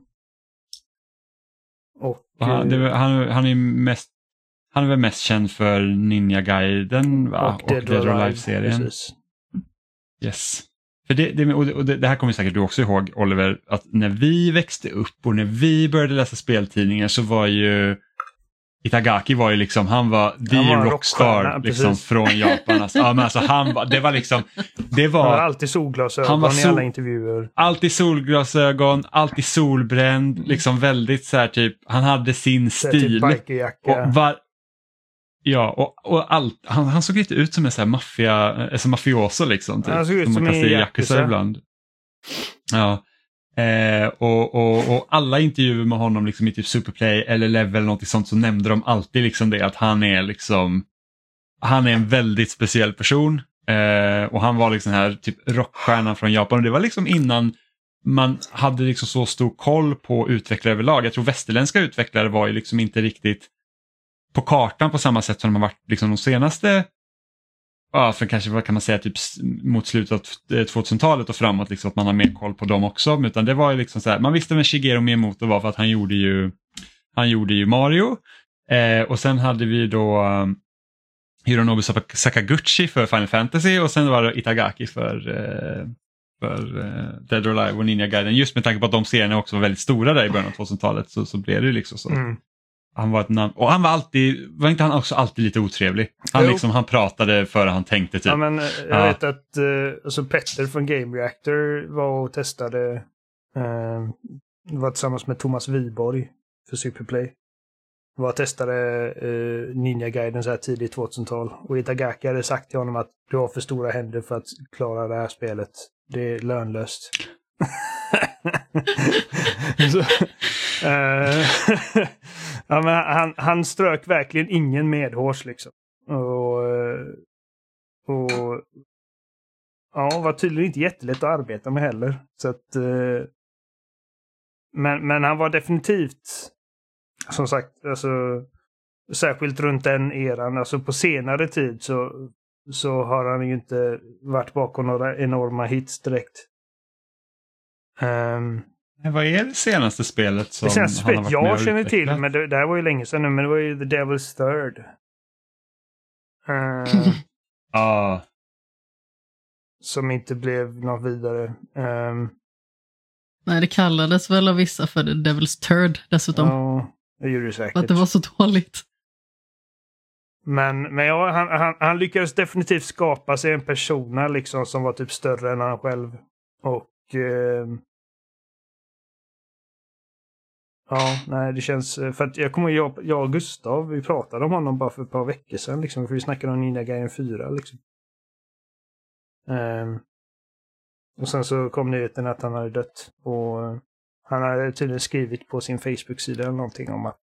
och, och han, det, han, han är mest Han är väl mest känd för Ninja Gaiden, va? Och Dead or Alive-serien. Yes. För det, det, och det, det här kommer säkert du också ihåg, Oliver, att när vi växte upp och när vi började läsa speltidningar så var ju Itagaki var ju liksom, han var the han var rockstar liksom, från Japan. Alltså, ja, men alltså, han var, det var liksom, det var... Han var alltid solglasögon han var sol, i alla intervjuer. Alltid solglasögon, alltid solbränd, liksom väldigt så här typ, han hade sin stil. Bikerjacka. Och var, ja, och, och allt, han, han såg lite ut som en så här maffia, alltså mafioso liksom. Typ, han såg ut som, som man kan en se Yakuza ibland. Ja. Eh, och, och, och alla intervjuer med honom liksom i typ Superplay eller Level eller något sånt, så nämnde de alltid liksom det att han är liksom han är en väldigt speciell person. Eh, och han var liksom här typ rockstjärnan från Japan och det var liksom innan man hade liksom så stor koll på utvecklare överlag. Jag tror västerländska utvecklare var ju liksom inte riktigt på kartan på samma sätt som de har varit liksom de senaste, ja, för kanske vad kan man säga, typ mot slutet av tvåtusentalet och framåt, liksom, att man har mer koll på dem också. Utan det var ju liksom så här, man visste vem Shigeru Miyamoto var för att han gjorde ju, han gjorde ju Mario. Eh, och sen hade vi då um, Hironobu Sakaguchi för Final Fantasy och sen var det Itagaki för, eh, för eh, Dead or Alive och Ninja Gaiden. Just med tanke på att de serierna också var väldigt stora där i början av tvåtusentalet så, så blev det ju liksom så. Mm. Han var ett namn, och han var alltid, var inte han också alltid lite otrevlig? Han, liksom, han pratade före han tänkte typ. Ja, men jag ja. vet att uh, alltså Petter från Game Reactor var och testade, uh, var tillsammans med Thomas Wiborg för Superplay. Var och testade uh, Ninja Gaiden så här tidigt tvåtusental. Och Itagaki hade sagt till honom att du har för stora händer för att klara det här spelet. Det är lönlöst. så, uh, ja, men han, han strök verkligen ingen medhårs liksom. Och, och ja, var tydligen inte jättelätt att arbeta med heller. Så att, uh, men, men han var definitivt, som sagt, alltså, särskilt runt den eran, alltså på senare tid så, så har han ju inte varit bakom några enorma hits direkt. Um, Vad är det senaste spelet som det senaste han har spelet varit med jag och känner till, utvecklat? men det, det här var ju länge sedan nu, men det var ju The Devil's Third. Uh, ah. som inte blev något vidare. Um, Nej, det kallades väl av vissa för The Devil's Turd dessutom. Ja, det gjorde det säkert. För att det var så dåligt. Men, men ja, han, han, han lyckades definitivt skapa sig en persona liksom som var typ större än han själv. Och eh, ja, nej, det känns, för att jag kommer ihåg, jag, jag och Gustav, vi pratade om honom bara för ett par veckor sedan liksom, för vi snackade om Ninja Gaiden fyra liksom. Um, och sen så kom nyheten att han hade dött. Och han hade tydligen skrivit på sin Facebook-sida eller någonting om att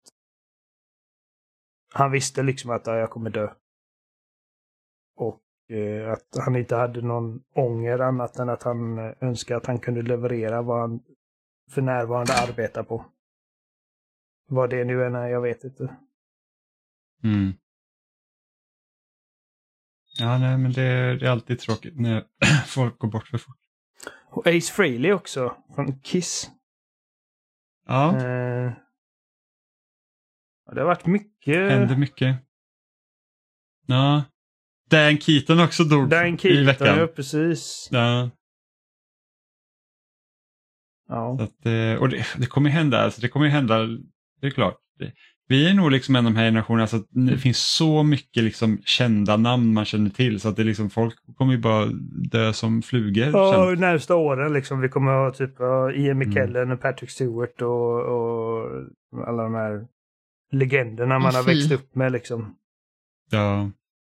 han visste liksom att ja, jag kommer dö. Och eh, att han inte hade någon ånger annat än att han eh, önskade att han kunde leverera vad han för närvarande arbetar på. Vad det nu är, jag vet inte. Mm. Ja, nej, men det, det är alltid tråkigt när folk går bort för fort. Och Ace Frehley också, från Kiss. Ja, Eh, det har varit mycket... händer mycket. Ja. Dan Keaton också dog Dan i Keaton, veckan. ja, precis. Ja. Ja. Så att, eh, och det, det kommer ju hända, alltså det kommer ju hända, det är klart. Det, vi är nog liksom en av de här generationerna, alltså att det finns så mycket liksom kända namn man känner till så att det liksom, folk kommer ju bara dö som flugor. Ja, sen. nästa åren liksom, vi kommer ha typ uh, Ian McKellen mm. och Patrick Stewart och, och alla de här legenderna man oh, har växt upp med liksom. Ja.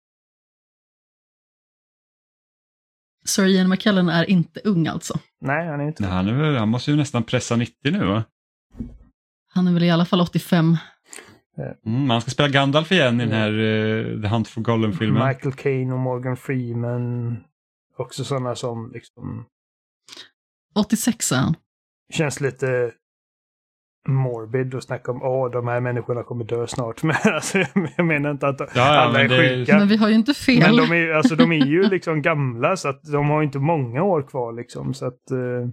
Sir Ian McKellen är inte ung alltså. Nej, han är inte. Nej, han, är väl, han måste ju nästan pressa nittio nu, va? Han är väl i alla fall åttiofem. Mm, man ska spela Gandalf igen i den här uh, The Hunt for Gollum-filmen. Michael Caine och Morgan Freeman. Också sådana som liksom... åttiosex är han. Känns lite morbid att snacka om åh, de här människorna kommer dö snart. Men alltså, jag menar inte att ja, ja, alla är det... sjuka. Men vi har ju inte fel. Men de är, alltså, de är ju liksom gamla så att de har inte många år kvar liksom. Så att... Uh...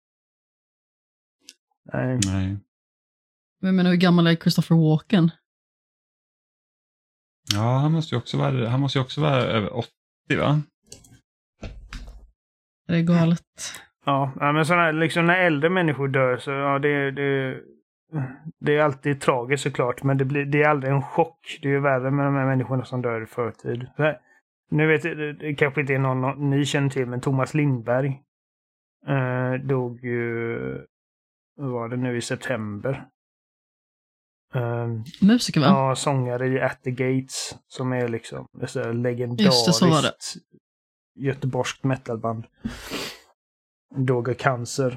Nej. Nej. Jag menar, hur gammal är Christopher Walken? Ja, han måste ju också vara, han måste ju också vara över åttio, va? Det är galet. Ja, men sådana, liksom när äldre människor dör så ja, det, det, det är alltid tragiskt såklart, men det, blir, det är aldrig en chock. Det är ju värre med de här människorna som dör i förtid. Så, nu vet jag, det, det kanske inte är någon, någon ni känner till, men Thomas Lindberg eh, dog ju, vad var det nu i september? Um, Musiker, va? Ja, sångare i At the Gates som är liksom ett legendariskt det, så var det. göteborgskt metalband. Dog av cancer.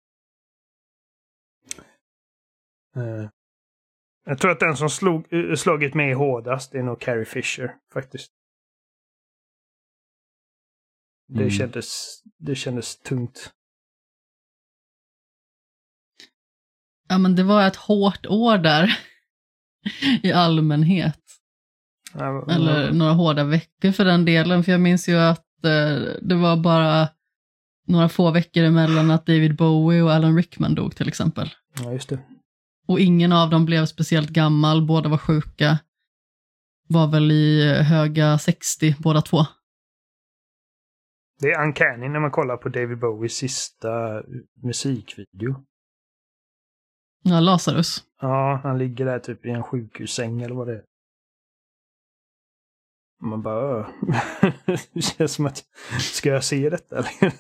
Uh, jag tror att den som slog, uh, slagit mig hårdast är nog Carrie Fisher faktiskt. Det, Mm. kändes, det kändes tungt. Ja, men det var ett hårt år där i allmänhet. Ja, Eller några hårda veckor för den delen. För jag minns ju att eh, det var bara några få veckor emellan att David Bowie och Alan Rickman dog till exempel. ja, just det. Och ingen av dem blev speciellt gammal, båda var sjuka. Var väl i höga sextio båda två. Det är uncanny när man kollar på David Bowies sista musikvideo. Ja, Lazarus. Ja, han ligger där typ i en sjukhussäng eller vad det är. Man bara, "Åh." Det känns som att, ska jag se detta?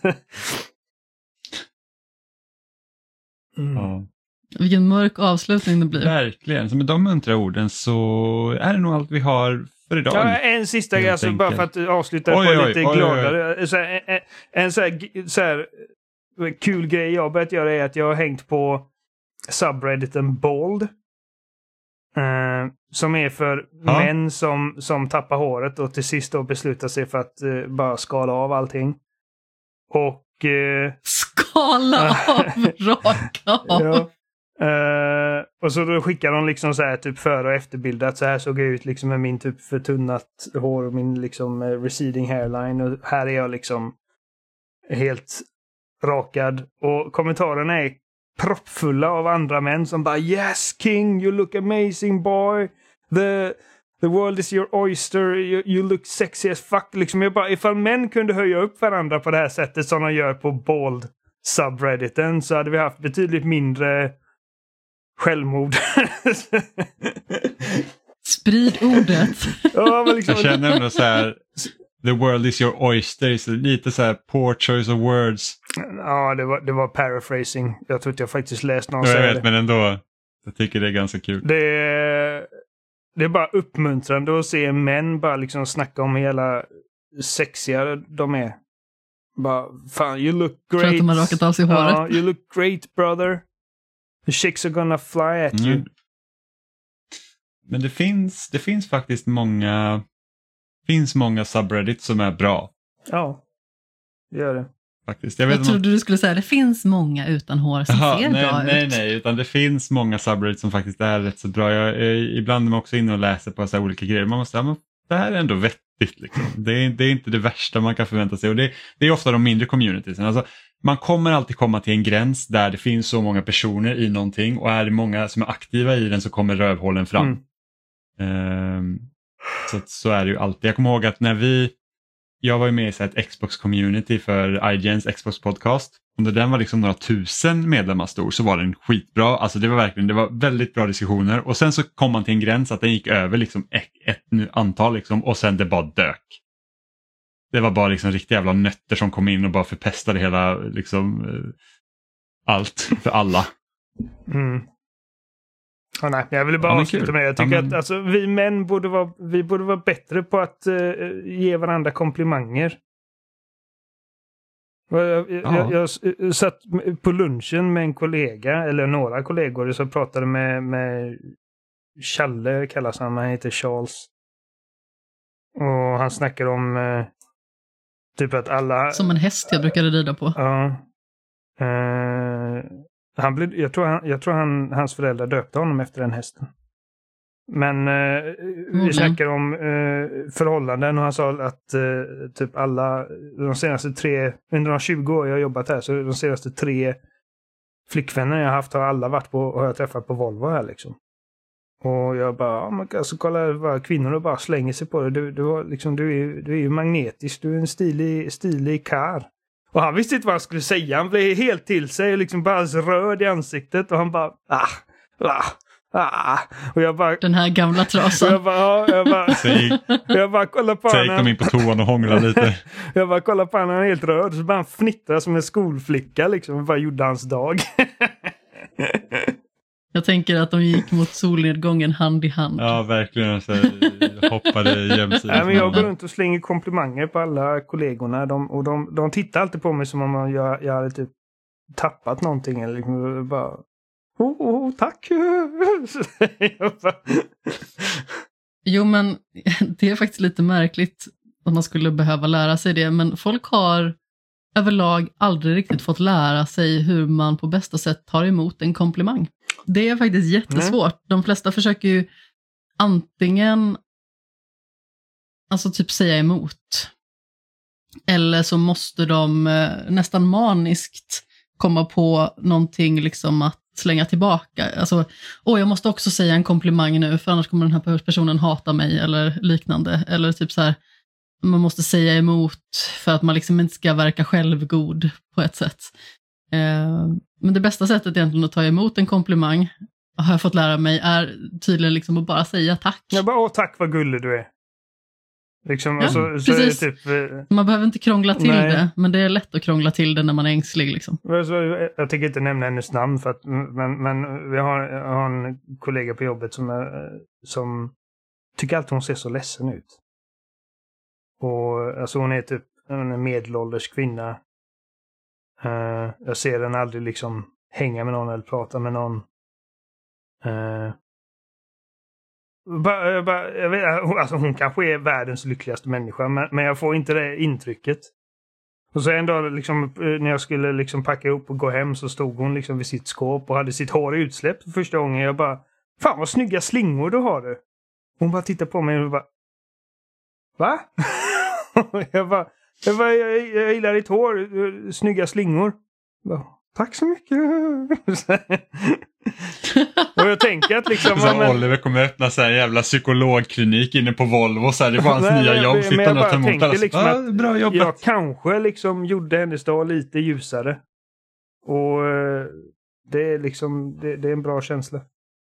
mm. Ja. Vilken mörk avslutning det blir. Verkligen, så med de muntra orden så är det nog allt vi har för idag. Ja, en sista grej, alltså, bara för att avsluta Oj, på oj, lite oj, oj, gladare. Så här, en en så här, så här kul grej jag har börjat göra är att jag har hängt på subredditen Bald. Eh, som är för Ja. män som, som tappar håret och till sist då beslutar sig för att eh, bara skala av allting. Och... Eh, Skala av, raka av. ja. Eh, och så då skickar de liksom så här typ före och efterbilder att så här såg jag ut liksom med min typ förtunnat hår och min liksom eh, receding hairline och här är jag liksom helt rakad och kommentarerna är proppfulla av andra män som bara yes king, you look amazing boy, the the world is your oyster, you, you look sexy as fuck. Liksom jag bara, ifall män kunde höja upp varandra på det här sättet som de gör på Bald subredditen så hade vi haft betydligt mindre självmord. Sprid ordet. Ja, men liksom, Jag känner ändå så här, the world is your oyster, så lite så här poor choice of words. ja, det var, det var paraphrasing. Jag tror inte jag faktiskt läst någon Ja, jag säga vet, det. men ändå, jag tycker det är ganska kul. Det är, det är bara uppmuntrande att se män bara liksom snacka om hur jävla sexiga de är. Bara, fan, you look great. För att de har rakat av sig håret. Ja, you look great brother. The chicks are gonna fly at you. Mm. Men det finns, det finns faktiskt många, finns många subreddits som är bra. Ja, det gör det. Faktiskt. Jag, vet Jag om man- trodde du skulle säga det finns många utan hår som Jaha, ser nej, bra nej, ut. nej, utan det finns många subreddits som faktiskt är rätt så bra. Jag, jag, ibland är man också inne och läser på så här olika grejer. Man måste säga, men det här är ändå vettigt. Liksom. Det, är, det är inte det värsta man kan förvänta sig. Och det, det är ofta de mindre communitiesen. Alltså, man kommer alltid komma till en gräns där det finns så många personer i någonting och är det många som är aktiva i den så kommer rövhålen fram. Mm. Ehm, så, att- så är det ju alltid. Jag kommer ihåg att när vi, jag var ju med i så här ett Xbox-community för I G N's Xbox-podcast. Och när den var liksom några tusen medlemmar stor så var den skitbra. Alltså det var verkligen, det var väldigt bra diskussioner. Och sen så kom man till en gräns att den gick över liksom ett, ett nu antal liksom, och sen det bara dök. Det var bara liksom riktiga jävla nötter som kom in och bara förpestade hela liksom eh, allt för alla. Mm. Oh, nej, jag ville bara Ja, men avsluta kul. med det. Jag tycker Ja, men- att alltså, vi män borde vara, vi borde vara bättre på att eh, ge varandra komplimanger. Och Jag, jag, Ja. jag, jag s- satt på lunchen med en kollega, eller några kollegor, så pratade med, med Challe kallas han, han heter Charles. Och han snackar om eh, typ att alla... Som en häst jag brukade rida på. Ja. Eh, han blev, jag tror, han, jag tror han, hans föräldrar döpte honom efter den hästen. Men eh, vi Mm. snackar om eh, förhållanden och han sa att eh, typ alla, de senaste tre, under de tjugo år jag har jobbat här, så de senaste tre flickvänner jag har haft har alla varit på, och jag träffat på Volvo här liksom. Och jag bara, ja, men alltså kolla vad kvinnor bara slänger sig på det. Du, du, har, liksom, du, är, du är ju magnetisk, du är en stilig, stilig kar. Och han visste inte vad han skulle säga. Han blev helt till sig och liksom bara röd i ansiktet. Och han bara, ah, ah, ah. Och jag bara, Den här gamla och trasan. jag bara, ja, jag bara, Så gick, jag bara kollar på så gick de honom. in på toan och hånglade lite. Jag bara kollar på honom, han är helt röd. Så bara han fnittrar som en skolflicka liksom. Och bara gjorde hans dag. Jag tänker att de gick mot solnedgången hand i hand. Ja, verkligen. Så hoppade jämsides. Nej, men jag går med runt och slänger komplimanger på alla kollegorna. De, och de, de tittar alltid på mig som om jag, jag hade typ tappat någonting. Eller liksom bara, oh, oh tack. Jag bara, Jo, men det är faktiskt lite märkligt. att man skulle behöva lära sig det, men folk har överlag aldrig riktigt fått lära sig hur man på bästa sätt tar emot en komplimang. Det är faktiskt jättesvårt. Mm. De flesta försöker ju antingen alltså typ säga emot, eller så måste de eh, nästan maniskt komma på någonting liksom att slänga tillbaka. Alltså, åh, jag måste också säga en komplimang nu, för annars kommer den här personen hata mig eller liknande. Eller typ så här, man måste säga emot för att man liksom inte ska verka självgod på ett sätt. Eh, men det bästa sättet egentligen att ta emot en komplimang, har jag fått lära mig, är tydligen liksom att bara säga tack. Jag bara, åh tack vad gullig du är. Liksom, Ja, alltså, så precis. är det typ, eh, Man behöver inte krångla till nej. det, men det är lätt att krångla till det när man är ängslig liksom. alltså, jag tänker inte nämna hennes namn, för att, men, men vi har, jag har en kollega på jobbet som, är, som tycker alltid hon ser så ledsen ut. Och alltså hon är typ en medelålders kvinna. Uh, jag ser den aldrig liksom hänga med någon eller prata med någon. Uh, bara, bara, jag vet, alltså hon kanske är världens lyckligaste människa, men, men jag får inte det intrycket. Och så en dag liksom, när jag skulle liksom packa upp och gå hem, så stod hon liksom vid sitt skåp och hade sitt hår utsläppt för första gången. Jag bara, fan vad snygga slingor du har du. Hon bara tittade på mig och bara, va? jag bara, jag, bara jag, jag gillar ditt hår, snygga slingor. Jag bara, tack så mycket. Och jag tänker att liksom... Så men, Oliver kommer öppna så här jävla psykologklinik inne på Volvo, så här, det var hans nej, nya men, jobb. men Sitter jag och bara tar emot tänker alla. liksom Ah, att bra jobbat. jag kanske liksom gjorde hennes dag lite ljusare. Och eh, det är liksom, det, det är en bra känsla.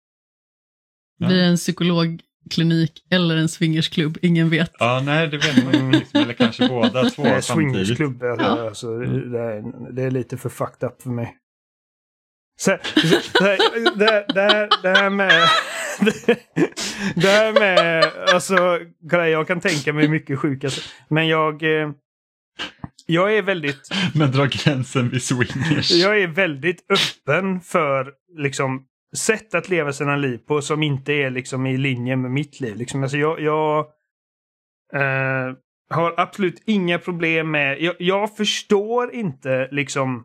Ja. Vi är en psykologklinik eller en swingersklubb, ingen vet. Ja, nej, det vet man inte. Liksom, eller kanske båda två Nej, samtidigt. swingersklubb, alltså, Ja. alltså, det, är, det är lite för fucked up för mig. Så, så, det, det, det, det här med det, det här med alltså, jag kan tänka mig mycket sjuka, men jag eh, jag är väldigt Men dra gränsen vid swingers. jag är väldigt öppen för liksom sätt att leva sina liv på som inte är liksom i linje med mitt liv. Liksom, alltså jag, jag eh, har absolut inga problem med, jag, jag förstår inte liksom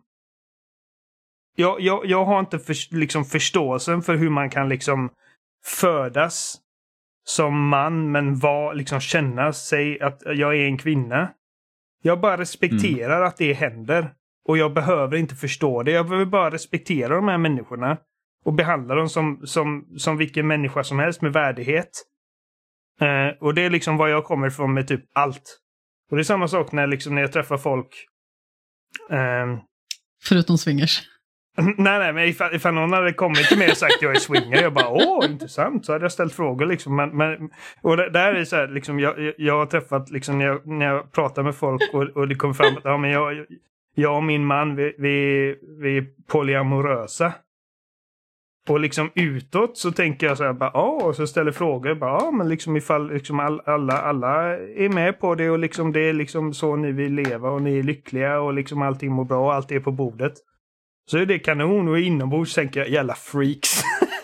Jag, jag, jag har inte för, liksom förståelsen för hur man kan liksom födas som man, men var, liksom känna sig att jag är en kvinna. Jag bara respekterar mm. att det händer. Och jag behöver inte förstå det. Jag behöver bara respektera de här människorna. Och behandla dem som, som, som vilken människa som helst med värdighet. Eh, och det är liksom vad jag kommer ifrån med typ allt. Och det är samma sak när, liksom, när jag träffar folk. Eh, Förutom swingers. Nej, nej, men ifall, ifall någon hade kommit till mig och sagt att jag är swinger, jag bara, åh, intressant, så hade jag ställt frågor liksom, men, men och det där är så här, liksom, jag, jag har träffat, liksom, när jag, när jag pratar med folk och, och det kommer fram att, ja, men jag, jag och min man, vi, vi, vi är polyamorösa. Och liksom utåt så tänker jag så här, bara, ja, och så ställer frågor, bara, ja, men liksom ifall liksom all, alla, alla är med på det och liksom det är liksom så ni vill leva och ni är lyckliga och liksom allting mår bra och allt är på bordet. Så är det kanon, och inombords tänker jag, jävla freaks.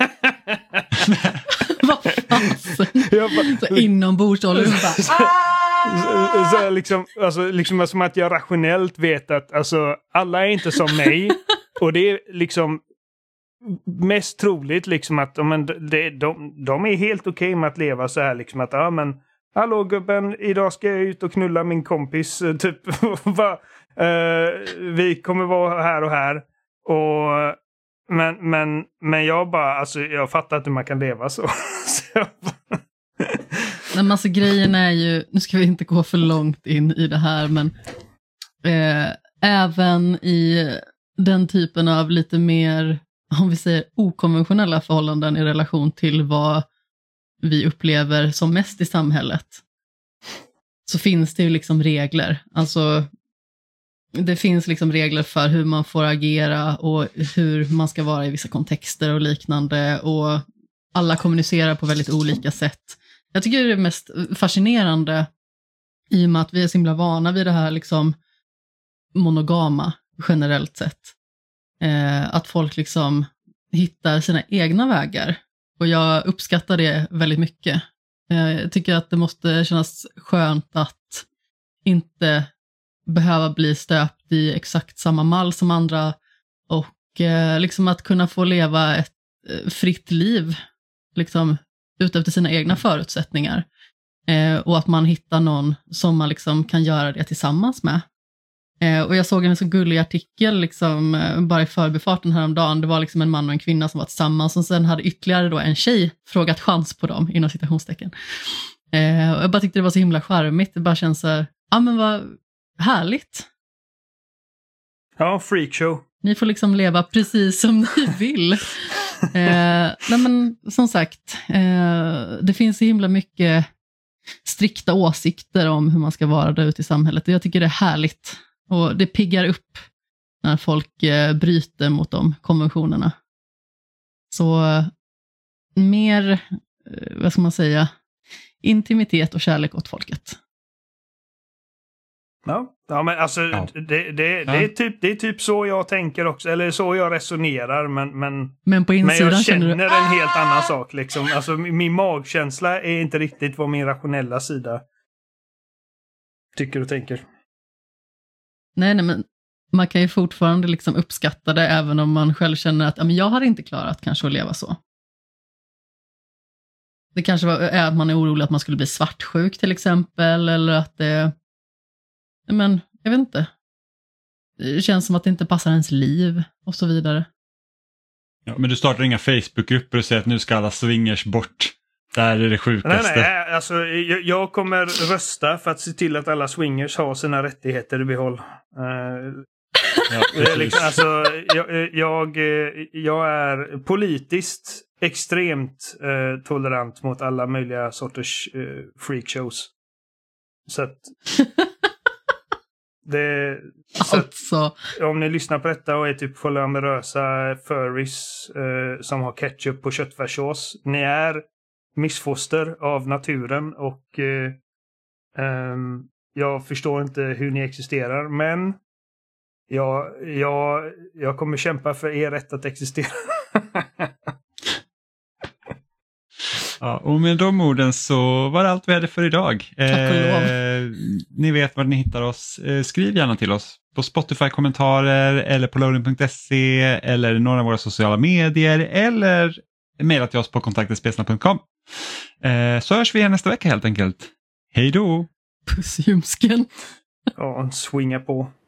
Vad fan? Så inombords håller du bara... så, så liksom, alltså, liksom som att jag rationellt vet att alltså, alla är inte som mig. Och det är liksom mest troligt liksom att men, det, de, de är helt okej okay med att leva så här. Liksom att, ja men, hallå gubben, idag ska jag ut och knulla min kompis. Typ, va, uh, vi kommer vara här och här. Och, men, men, men jag bara, alltså jag fattar inte hur man kan leva så. så jag bara... Men alltså grejen är ju, nu ska vi inte gå för långt in i det här, men eh, även i den typen av lite mer, om vi säger okonventionella förhållanden i relation till vad vi upplever som mest i samhället, så finns det ju liksom regler. Alltså det finns liksom regler för hur man får agera och hur man ska vara i vissa kontexter och liknande, och alla kommunicerar på väldigt olika sätt. Jag tycker det är mest fascinerande i och med att vi är så himla vana vid det här liksom monogama generellt sett. Eh, att folk liksom hittar sina egna vägar, och jag uppskattar det väldigt mycket. Eh, jag tycker att det måste kännas skönt att inte behöva bli stöpt i exakt samma mall som andra och eh, liksom att kunna få leva ett eh, fritt liv liksom utefter sina egna förutsättningar eh, och att man hittar någon som man liksom kan göra det tillsammans med. Eh, och jag såg en så gullig artikel liksom, eh, bara i förbifarten häromdagen. Det var liksom en man och en kvinna som var tillsammans och sen hade ytterligare då en tjej frågat chans på dem inom citationstecken. Eh, och jag bara tyckte det var så himla charmigt. Det bara känns så här, ja men vad härligt. Ja, freakshow. Ni får liksom leva precis som ni vill. eh, nej men som sagt, eh, det finns så himla mycket strikta åsikter om hur man ska vara där ute i samhället. Och jag tycker det är härligt. Och det piggar upp när folk eh, bryter mot de konventionerna. Så eh, mer, eh, vad ska man säga, intimitet och kärlek åt folket. Ja, ja men alltså Ja. det, det, det, Ja. är typ, det är typ så jag tänker också, eller så jag resonerar, men, men, Men på men insidan jag känner känner du... en helt annan sak. Liksom. Alltså, min, min magkänsla är inte riktigt vad min rationella sida tycker och tänker. Nej, nej, men man kan ju fortfarande liksom uppskatta det även om man själv känner att ja, men jag hade inte klarat kanske att leva så. Det kanske var, är att man är orolig att man skulle bli svartsjuk till exempel, eller att det, men jag vet inte. Det känns som att det inte passar ens liv och så vidare. Ja, men du startar inga Facebookgrupper och säger att nu ska alla swingers bort. Där är det sjukaste. Nej, nej, alltså, jag, jag kommer rösta för att se till att alla swingers har sina rättigheter i behåll. Uh, Ja, Det är precis. liksom, alltså, jag, jag, jag är politiskt extremt eh, tolerant mot alla möjliga sorters eh, freakshows. Så att det, så att Alltså, om ni lyssnar på detta och är typ polyamorösa furries eh, som har ketchup på köttfärssås, ni är missfoster av naturen och eh, ehm, jag förstår inte hur ni existerar, men Ja, jag, jag kommer kämpa för er rätt att existera. Ja, och med de orden så var det allt vi hade för idag. Tack och lov. Eh, ni vet var ni hittar oss. Eh, skriv gärna till oss på Spotify-kommentarer eller på loading punkt se eller några av våra sociala medier eller mejla till oss på kontakt snabel-a spelsnack punkt com. Eh, så hörs vi igen nästa vecka helt enkelt. Hej då! puss ljumsken. Ja, swinga på.